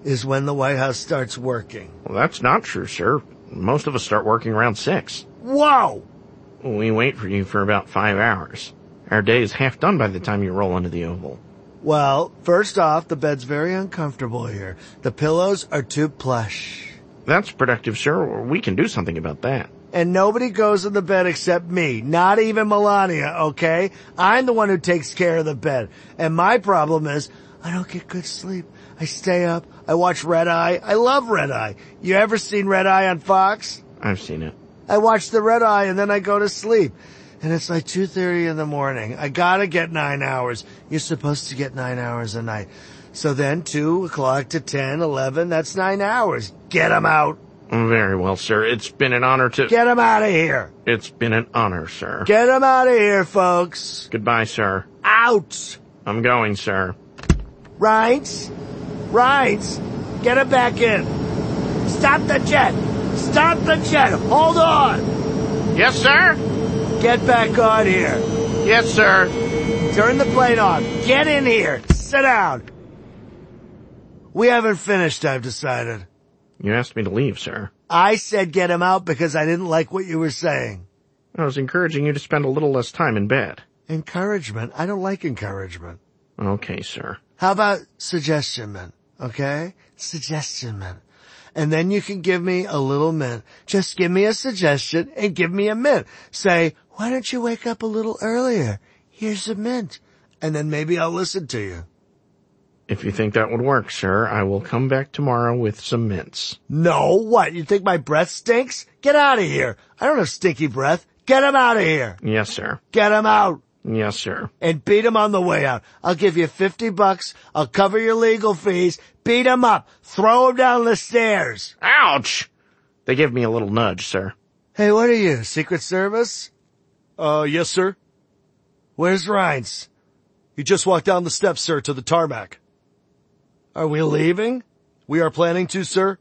is when the White House starts working. Well, that's not true, sir. Most of us start working around six. Whoa! We wait for you for about five hours. Our day is half done by the time you roll into the Oval. Well, first off, the bed's very uncomfortable here. The pillows are too plush. That's productive, sir. We can do something about that. And nobody goes in the bed except me. Not even Melania, okay? I'm the one who takes care of the bed. And my problem is, I don't get good sleep. I stay up. I watch Red Eye. I love Red Eye. You ever seen Red Eye on Fox? I've seen it. I watch the Red Eye and then I go to sleep. And it's like two thirty in the morning. I gotta get nine hours. You're supposed to get nine hours a night. So then two o'clock to ten, eleven, that's nine hours. Get 'em out. Very well, sir. It's been an honor to... Get 'em out of here. It's been an honor, sir. Get 'em out of here, folks. Goodbye, sir. Out. I'm going, sir. Rhines? Rhines? Get 'em back in. Stop the jet. Stop the jet. Hold on. Yes, sir? Get back on here. Yes, sir. Turn the plane on. Get in here. Sit down. We haven't finished, I've decided. You asked me to leave, sir. I said get him out because I didn't like what you were saying. I was encouraging you to spend a little less time in bed. Encouragement? I don't like encouragement. Okay, sir. How about suggestion mint, okay? Suggestion mint. And then you can give me a little mint. Just give me a suggestion and give me a mint. Say, why don't you wake up a little earlier? Here's a mint. And then maybe I'll listen to you. If you think that would work, sir, I will come back tomorrow with some mints. No, what? You think my breath stinks? Get out of here. I don't have stinky breath. Get him out of here. Yes, sir. Get him out. Yes, sir. And beat him on the way out. I'll give you fifty bucks. I'll cover your legal fees. Beat him up. Throw him down the stairs. Ouch! They give me a little nudge, sir. Hey, what are you, Secret Service? Uh, yes, sir. Where's Rhines? He just walked down the steps, sir, to the tarmac. Are we leaving? We are planning to, sir.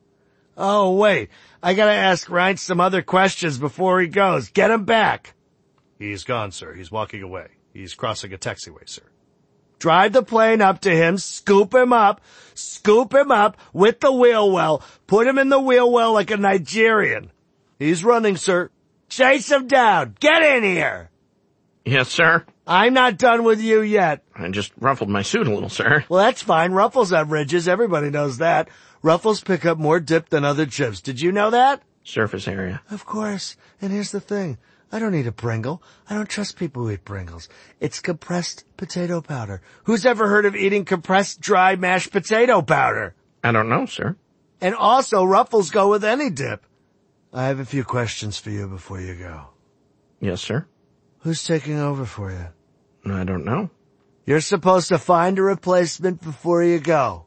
Oh, wait. I gotta ask Rhines some other questions before he goes. Get him back. He's gone, sir. He's walking away. He's crossing a taxiway, sir. Drive the plane up to him, scoop him up, scoop him up with the wheel well, put him in the wheel well like a Nigerian. He's running, sir. Chase him down. Get in here. Yes, sir. I'm not done with you yet. I just ruffled my suit a little, sir. Well, that's fine. Ruffles have ridges. Everybody knows that. Ruffles pick up more dip than other chips. Did you know that? Surface area. Of course. And here's the thing. I don't eat a Pringle. I don't trust people who eat Pringles. It's compressed potato powder. Who's ever heard of eating compressed dry mashed potato powder? I don't know, sir. And also, Ruffles go with any dip. I have a few questions for you before you go. Yes, sir. Who's taking over for you? I don't know. You're supposed to find a replacement before you go.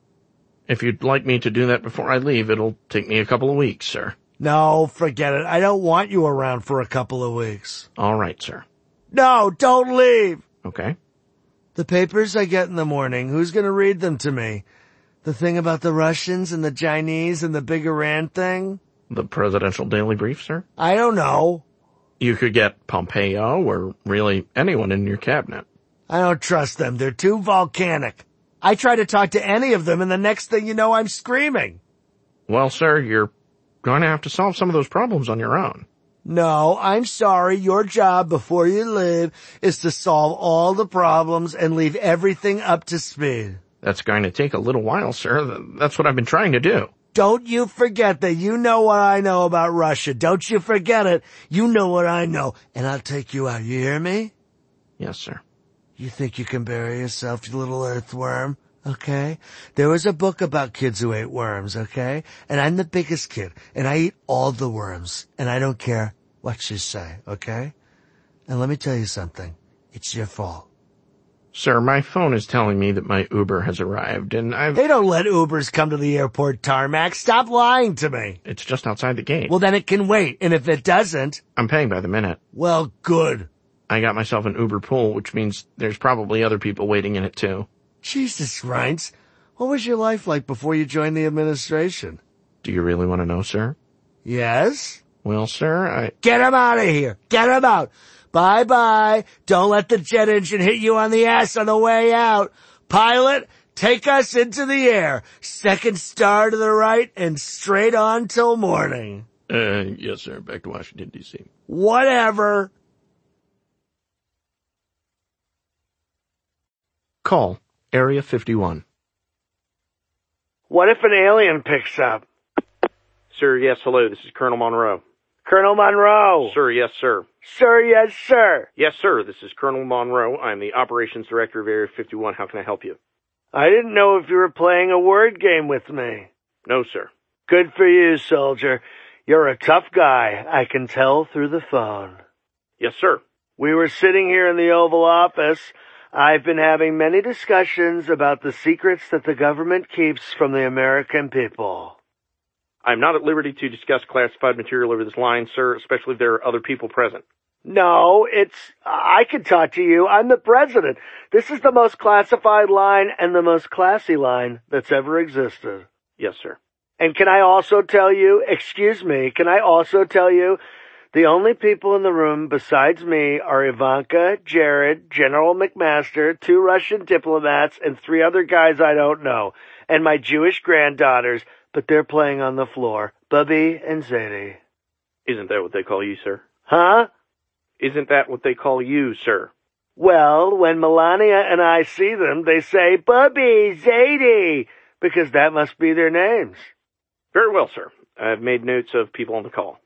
If you'd like me to do that before I leave, it'll take me a couple of weeks, sir. No, forget it. I don't want you around for a couple of weeks. All right, sir. No, don't leave. Okay. The papers I get in the morning, who's going to read them to me? The thing about the Russians and the Chinese and the big Iran thing? The Presidential Daily Brief, sir? I don't know. You could get Pompeo or really anyone in your cabinet. I don't trust them. They're too volcanic. I try to talk to any of them and the next thing you know, I'm screaming. Well, sir, you're going to have to solve some of those problems on your own. No, I'm sorry. Your job before you leave is to solve all the problems and leave everything up to speed. That's going to take a little while, sir. That's what I've been trying to do. Don't you forget that you know what I know about Russia. Don't you forget it. You know what I know. And I'll take you out. You hear me? Yes, sir. You think you can bury yourself, you little earthworm? Okay? There was a book about kids who ate worms, okay? And I'm the biggest kid, and I eat all the worms, and I don't care what you say, okay? And let me tell you something. It's your fault. Sir, my phone is telling me that my Uber has arrived, and I've... They don't let Ubers come to the airport tarmac. Stop lying to me. It's just outside the gate. Well, then it can wait, and if it doesn't... I'm paying by the minute. Well, good. I got myself an Uber pool, which means there's probably other people waiting in it, too. Jesus, Rhines. What was your life like before you joined the administration? Do you really want to know, sir? Yes? Well, sir, I... Get him out of here. Get him out. Bye-bye. Don't let the jet engine hit you on the ass on the way out. Pilot, take us into the air. Second star to the right and straight on till morning. Uh, yes, sir. Back to Washington, D C Whatever. Call Area fifty-one. What if an alien picks up? Sir, yes, hello. This is Colonel Monroe. Colonel Monroe. Sir, yes, sir. Sir, yes, sir. Yes, sir. This is Colonel Monroe. I'm the Operations Director of Area fifty-one. How can I help you? I didn't know if you were playing a word game with me. No, sir. Good for you, soldier. You're a tough guy. I can tell through the phone. Yes, sir. We were sitting here in the Oval Office. I've been having many discussions about the secrets that the government keeps from the American people. I'm not at liberty to discuss classified material over this line, sir, especially if there are other people present. No, it's... I can talk to you. I'm the president. This is the most classified line and the most classy line that's ever existed. Yes, sir. And can I also tell you, excuse me, can I also tell you, the only people in the room besides me are Ivanka, Jared, General McMaster, two Russian diplomats, and three other guys I don't know, and my Jewish granddaughters, but they're playing on the floor, Bubby and Zadie. Isn't that what they call you, sir? Huh? Isn't that what they call you, sir? Well, when Melania and I see them, they say, Bubby, Zadie, because that must be their names. Very well, sir. I've made notes of people on the call.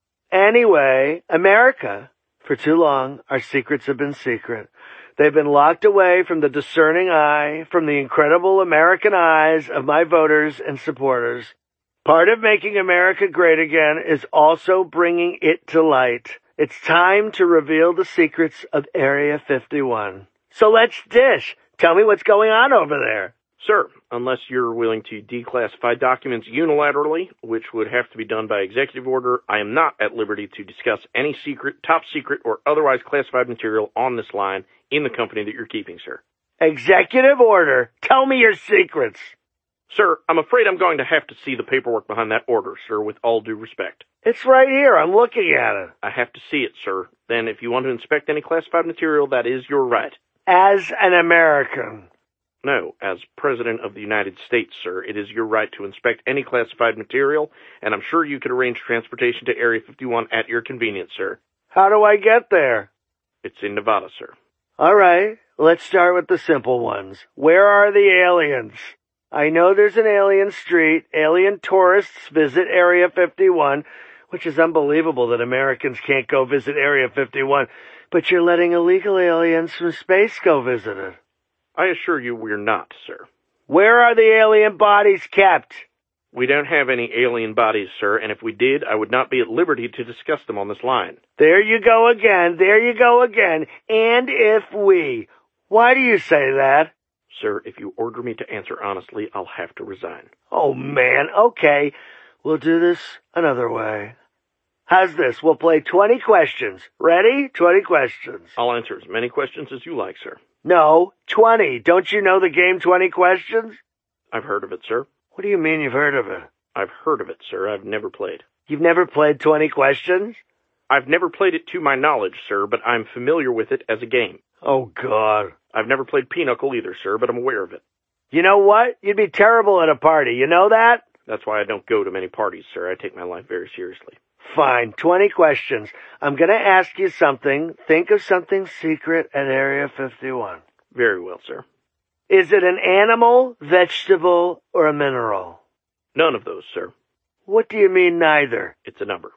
Anyway, America, for too long, our secrets have been secret. They've been locked away from the discerning eye, from the incredible American eyes of my voters and supporters. Part of making America great again is also bringing it to light. It's time to reveal the secrets of Area fifty-one. So let's dish. Tell me what's going on over there. Sir, unless you're willing to declassify documents unilaterally, which would have to be done by executive order, I am not at liberty to discuss any secret, top secret, or otherwise classified material on this line in the company that you're keeping, sir. Executive order. Tell me your secrets. Sir, I'm afraid I'm going to have to see the paperwork behind that order, sir, with all due respect. It's right here. I'm looking at it. I have to see it, sir. Then if you want to inspect any classified material, that is your right. As an American. No, as President of the United States, sir, it is your right to inspect any classified material, and I'm sure you could arrange transportation to Area fifty-one at your convenience, sir. How do I get there? It's in Nevada, sir. All right, let's start with the simple ones. Where are the aliens? I know there's an alien street. Alien tourists visit Area fifty-one, which is unbelievable that Americans can't go visit Area fifty-one, but you're letting illegal aliens from space go visit it. I assure you we're not, sir. Where are the alien bodies kept? We don't have any alien bodies, sir, and if we did, I would not be at liberty to discuss them on this line. There you go again, there you go again. And if we. Why do you say that? Sir, if you order me to answer honestly, I'll have to resign. Oh, man, okay. We'll do this another way. How's this? We'll play twenty questions. Ready? twenty questions. I'll answer as many questions as you like, sir. No, twenty. Don't you know the game twenty questions? I've heard of it, sir. What do you mean you've heard of it? I've heard of it, sir. I've never played. You've never played twenty questions? I've never played it to my knowledge, sir, but I'm familiar with it as a game. Oh, God. I've never played Pinochle either, sir, but I'm aware of it. You know what? You'd be terrible at a party. You know that? That's why I don't go to many parties, sir. I take my life very seriously. Fine. twenty questions. I'm going to ask you something. Think of something secret at Area fifty-one. Very well, sir. Is it an animal, vegetable, or a mineral? None of those, sir. What do you mean neither? It's a number.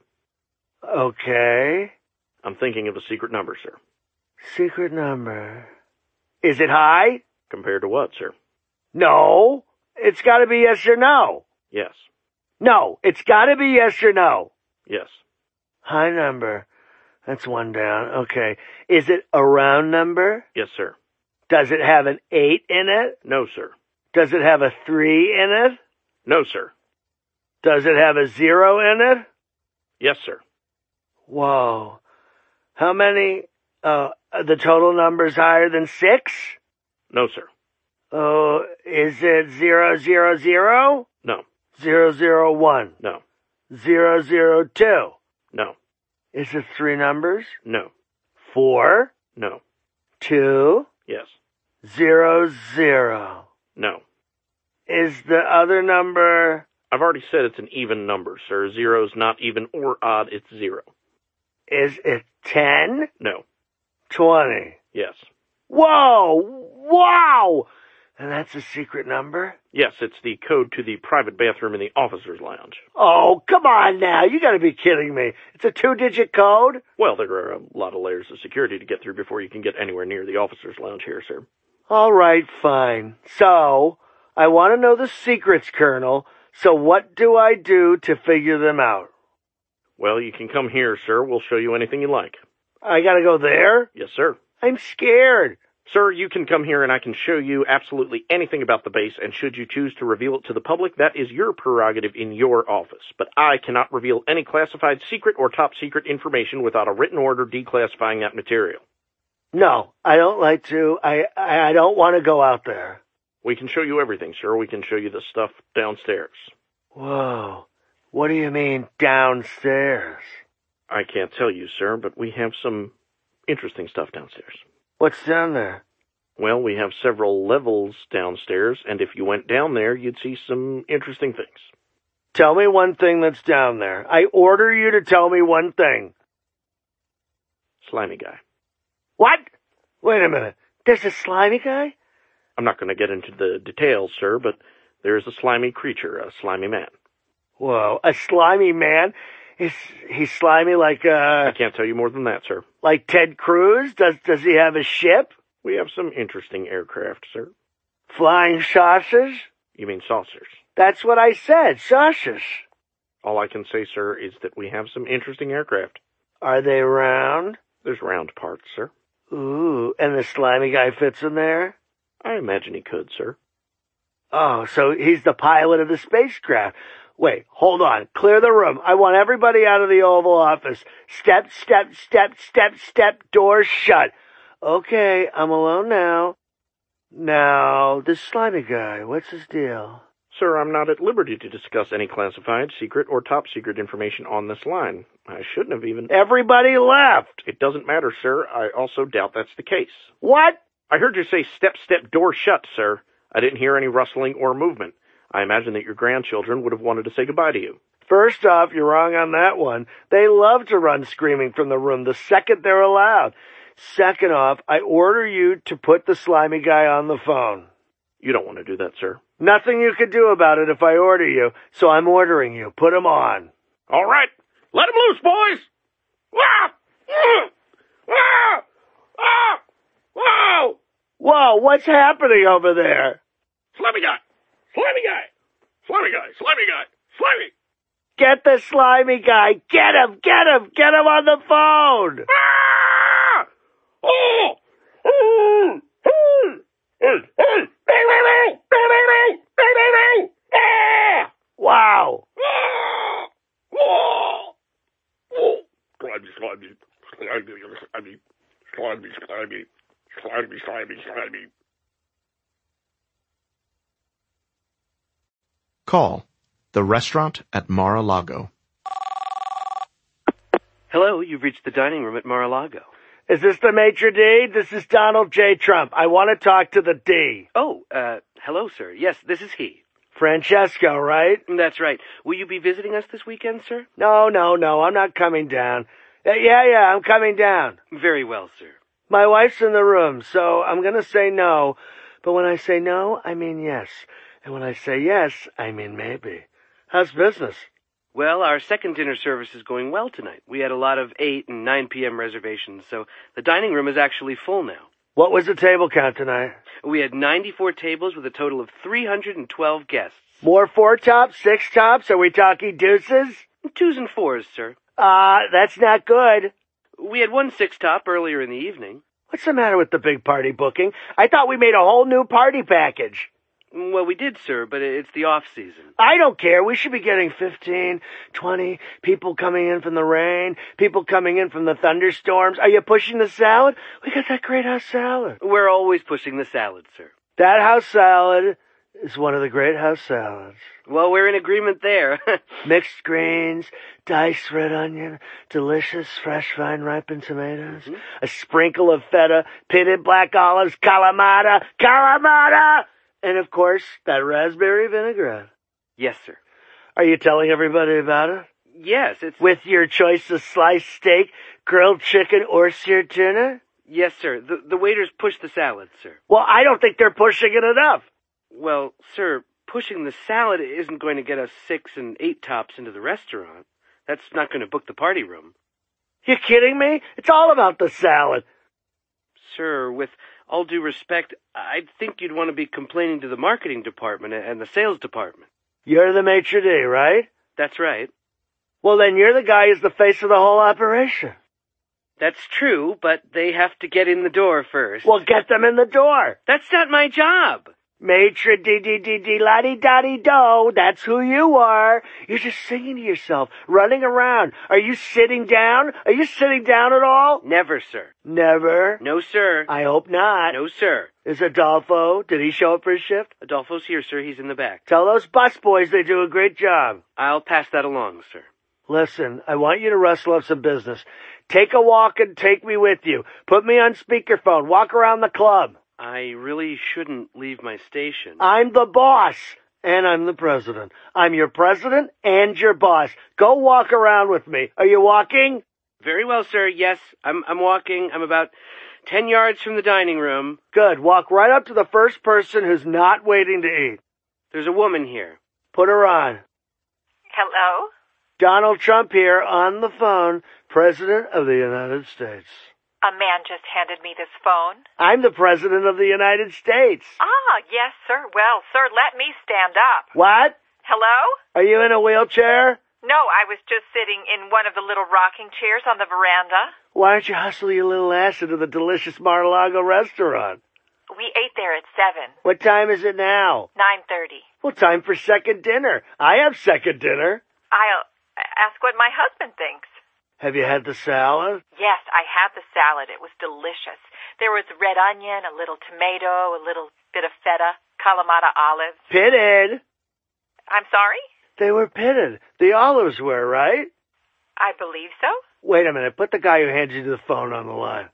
Okay. I'm thinking of a secret number, sir. Secret number. Is it high? Compared to what, sir? No. It's got to be yes or no. Yes. No. It's got to be yes or no. Yes. High number. That's one down. Okay. Is it a round number? Yes, sir. Does it have an eight in it? No, sir. Does it have a three in it? No, sir. Does it have a zero in it? Yes, sir. Whoa. How many, uh, are the total numbers higher than six? No, sir. Oh, is it zero, zero, zero? No. Zero, zero, one? No. Zero, zero, two? No. Is it three numbers? No. Four? No. Two? Yes. Zero, zero. No. Is the other number... I've already said it's an even number, sir. Zero's not even or odd, it's zero. Is it ten? No. twenty? Yes. Whoa! Wow! And that's a secret number? Yes, it's the code to the private bathroom in the officer's lounge. Oh, come on now. You gotta be kidding me. It's a two-digit code? Well, there are a lot of layers of security to get through before you can get anywhere near the officer's lounge here, sir. All right, fine. So, I want to know the secrets, Colonel. So what do I do to figure them out? Well, you can come here, sir. We'll show you anything you like. I gotta go there? Yes, sir. I'm scared. Sir, you can come here and I can show you absolutely anything about the base, and should you choose to reveal it to the public, that is your prerogative in your office. But I cannot reveal any classified secret or top secret information without a written order declassifying that material. No, I don't like to. I, I, I don't want to go out there. We can show you everything, sir. We can show you the stuff downstairs. Whoa. What do you mean, downstairs? I can't tell you, sir, but we have some interesting stuff downstairs. What's down there? Well, we have several levels downstairs, and if you went down there, you'd see some interesting things. Tell me one thing that's down there. I order you to tell me one thing. Slimy guy. What? Wait a minute. There's a slimy guy? I'm not going to get into the details, sir, but there is a slimy creature, a slimy man. Whoa, a slimy man? Is he slimy like, uh... I can't tell you more than that, sir. Like Ted Cruz? Does does he have a ship? We have some interesting aircraft, sir. Flying saucers? You mean saucers? That's what I said, saucers. All I can say, sir, is that we have some interesting aircraft. Are they round? There's round parts, sir. Ooh, and the slimy guy fits in there? I imagine he could, sir. Oh, so he's the pilot of the spacecraft. Wait, hold on. Clear the room. I want everybody out of the Oval Office. Step, step, step, step, step, doors shut. Okay, I'm alone now. Now, this slimy guy, what's his deal? Sir, I'm not at liberty to discuss any classified, secret, or top secret information on this line. I shouldn't have even... Everybody left! It doesn't matter, sir. I also doubt that's the case. What? I heard you say step, step, door shut, sir. I didn't hear any rustling or movement. I imagine that your grandchildren would have wanted to say goodbye to you. First off, you're wrong on that one. They love to run screaming from the room the second they're allowed. Second off, I order you to put the slimy guy on the phone. You don't want to do that, sir. Nothing you can do about it if I order you, so I'm ordering you. Put him on. All right. Let him loose, boys! Ah! Ah! Ah! Whoa! Whoa, what's happening over there? Slimy guy! Slimy guy! Slimy guy! Slimy guy! Slimy! Get the slimy guy! Get him! Get him! Get him on the phone! Ah! Oh! Wow! Slimy, slimy, slimy, slimy, slimy, slimy, slimy, slimy, slimy. Call the restaurant at Mar-a-Lago. Hello, you've reached the dining room at Mar-a-Lago. Is this the maitre d'? This is Donald J. Trump. I want to talk to the D. Oh, uh, hello, sir. Yes, this is he. Francesco, right? That's right. Will you be visiting us this weekend, sir? No, no, no. I'm not coming down. Uh, yeah, yeah, I'm coming down. Very well, sir. My wife's in the room, so I'm going to say no. But when I say no, I mean yes. And when I say yes, I mean maybe. How's business? Well, our second dinner service is going well tonight. We had a lot of eight and nine p.m. reservations, so the dining room is actually full now. What was the table count tonight? We had ninety-four tables with a total of three hundred twelve guests. More four tops, six tops? Are we talking deuces? Twos and fours, sir. Uh, that's not good. We had one six-top earlier in the evening. What's the matter with the big party booking? I thought we made a whole new party package. Well, we did, sir, but it's the off-season. I don't care. We should be getting fifteen, twenty people coming in from the rain, people coming in from the thunderstorms. Are you pushing the salad? We got that great house salad. We're always pushing the salad, sir. That house salad is one of the great house salads. Well, we're in agreement there. Mixed greens, diced red onion, delicious fresh vine ripened tomatoes, mm-hmm. a sprinkle of feta, pitted black olives, Kalamata, Kalamata! And of course, that raspberry vinaigrette. Yes, sir. Are you telling everybody about it? Yes, it's... With your choice of sliced steak, grilled chicken, or seared tuna? Yes, sir. The, the waiters push the salad, sir. Well, I don't think they're pushing it enough. Well, sir, pushing the salad isn't going to get us six and eight tops into the restaurant. That's not going to book the party room. You kidding me? It's all about the salad. Sir, with all due respect, I think you'd want to be complaining to the marketing department and the sales department. You're the maitre d', right? That's right. Well, then you're the guy who's the face of the whole operation. That's true, but they have to get in the door first. Well, get them in the door. That's not my job. Maitre d' d' d' d' la-di-da-di-do, that's who you are. You're just singing to yourself, running around. Are you sitting down? Are you sitting down at all? Never, sir. Never? No, sir. I hope not. No, sir. Is Adolfo? Did he show up for his shift? Adolfo's here, sir. He's in the back. Tell those busboys they do a great job. I'll pass that along, sir. Listen, I want you to rustle up some business. Take a walk and take me with you. Put me on speakerphone. Walk around the club. I really shouldn't leave my station. I'm the boss, and I'm the president. I'm your president and your boss. Go walk around with me. Are you walking? Very well, sir. Yes, I'm I'm walking. I'm about ten yards from the dining room. Good. Walk right up to the first person who's not waiting to eat. There's a woman here. Put her on. Hello? Donald Trump here on the phone, President of the United States. A man just handed me this phone. I'm the President of the United States. Ah, yes, sir. Well, sir, let me stand up. What? Hello? Are you in a wheelchair? No, I was just sitting in one of the little rocking chairs on the veranda. Why don't you hustle your little ass into the delicious Mar-a-Lago restaurant? We ate there at seven. What time is it now? Nine thirty. Well, time for second dinner. I have second dinner. I'll ask what my husband thinks. Have you had the salad? Yes, I had the salad. It was delicious. There was red onion, a little tomato, a little bit of feta, Kalamata olives. Pitted. I'm sorry? They were pitted. The olives were, right? I believe so. Wait a minute. Put the guy who handed you the phone on the line.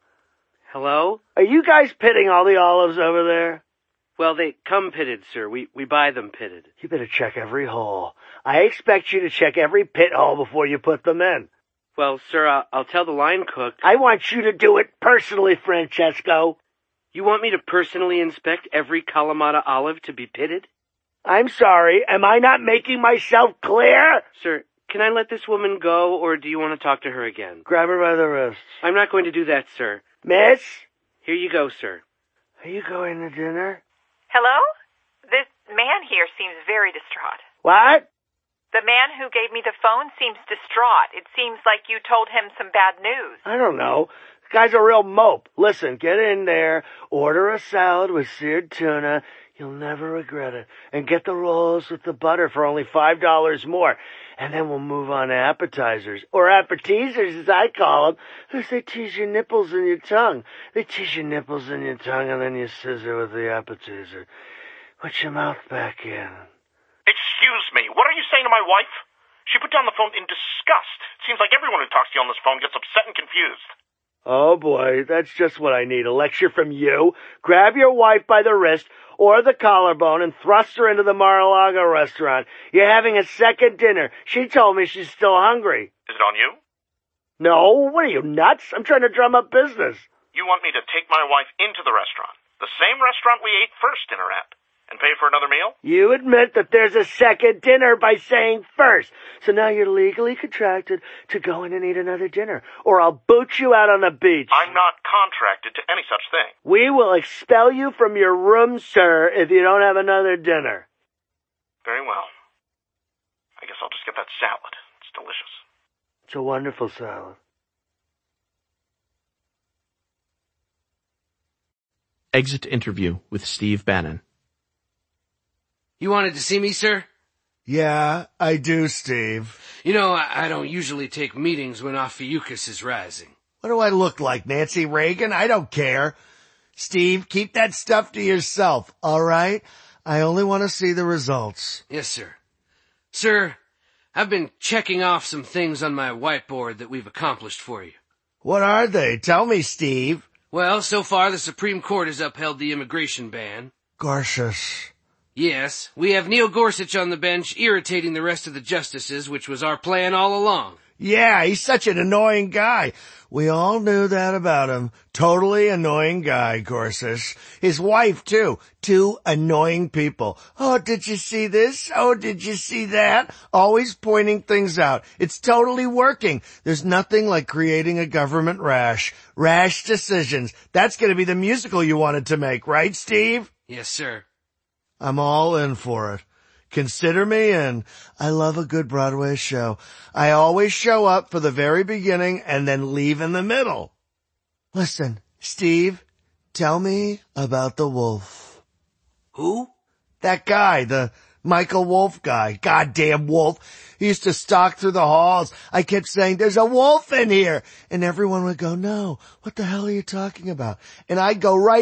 Hello? Are you guys pitting all the olives over there? Well, they come pitted, sir. We we buy them pitted. You better check every hole. I expect you to check every pit hole before you put them in. Well, sir, I'll, I'll tell the line cook. I want you to do it personally, Francesco. You want me to personally inspect every Kalamata olive to be pitted? I'm sorry. Am I not making myself clear? Sir, can I let this woman go, or do you want to talk to her again? Grab her by the wrist. I'm not going to do that, sir. Miss? Here you go, sir. Are you going to dinner? Hello? This man here seems very distraught. What? The man who gave me the phone seems distraught. It seems like you told him some bad news. I don't know. The guy's a real mope. Listen, get in there, order a salad with seared tuna. You'll never regret it. And get the rolls with the butter for only five dollars more. And then we'll move on to appetizers. Or appetizers, as I call them. Because they tease your nipples and your tongue. They tease your nipples and your tongue, and then you scissor with the appetizer. Put your mouth back in. Excuse me, what are you saying to my wife? She put down the phone in disgust. It seems like everyone who talks to you on this phone gets upset and confused. Oh boy, that's just what I need. A lecture from you. Grab your wife by the wrist or the collarbone and thrust her into the Mar-a-Lago restaurant. You're having a second dinner. She told me she's still hungry. Is it on you? No, what are you, nuts? I'm trying to drum up business. You want me to take my wife into the restaurant, the same restaurant we ate first dinner at, and pay for another meal? You admit that there's a second dinner by saying first. So now you're legally contracted to go in and eat another dinner, or I'll boot you out on the beach. I'm not contracted to any such thing. We will expel you from your room, sir, if you don't have another dinner. Very well. I guess I'll just get that salad. It's delicious. It's a wonderful salad. Exit interview with Steve Bannon. You wanted to see me, sir? Yeah, I do, Steve. You know, I, I don't usually take meetings when Ophiuchus is rising. What do I look like, Nancy Reagan? I don't care. Steve, keep that stuff to yourself, all right? I only want to see the results. Yes, sir. Sir, I've been checking off some things on my whiteboard that we've accomplished for you. What are they? Tell me, Steve. Well, so far the Supreme Court has upheld the immigration ban. Gorgeous. Yes, we have Neil Gorsuch on the bench irritating the rest of the justices, which was our plan all along. Yeah, he's such an annoying guy. We all knew that about him. Totally annoying guy, Gorsuch. His wife, too. Two annoying people. Oh, did you see this? Oh, did you see that? Always pointing things out. It's totally working. There's nothing like creating a government rash. Rash decisions. That's going to be the musical you wanted to make, right, Steve? Yes, sir. I'm all in for it. Consider me in. I love a good Broadway show. I always show up for the very beginning and then leave in the middle. Listen, Steve, tell me about the wolf. Who? That guy, the Michael Wolff guy. Goddamn wolf. He used to stalk through the halls. I kept saying, there's a wolf in here. And everyone would go, no, what the hell are you talking about? And I'd go right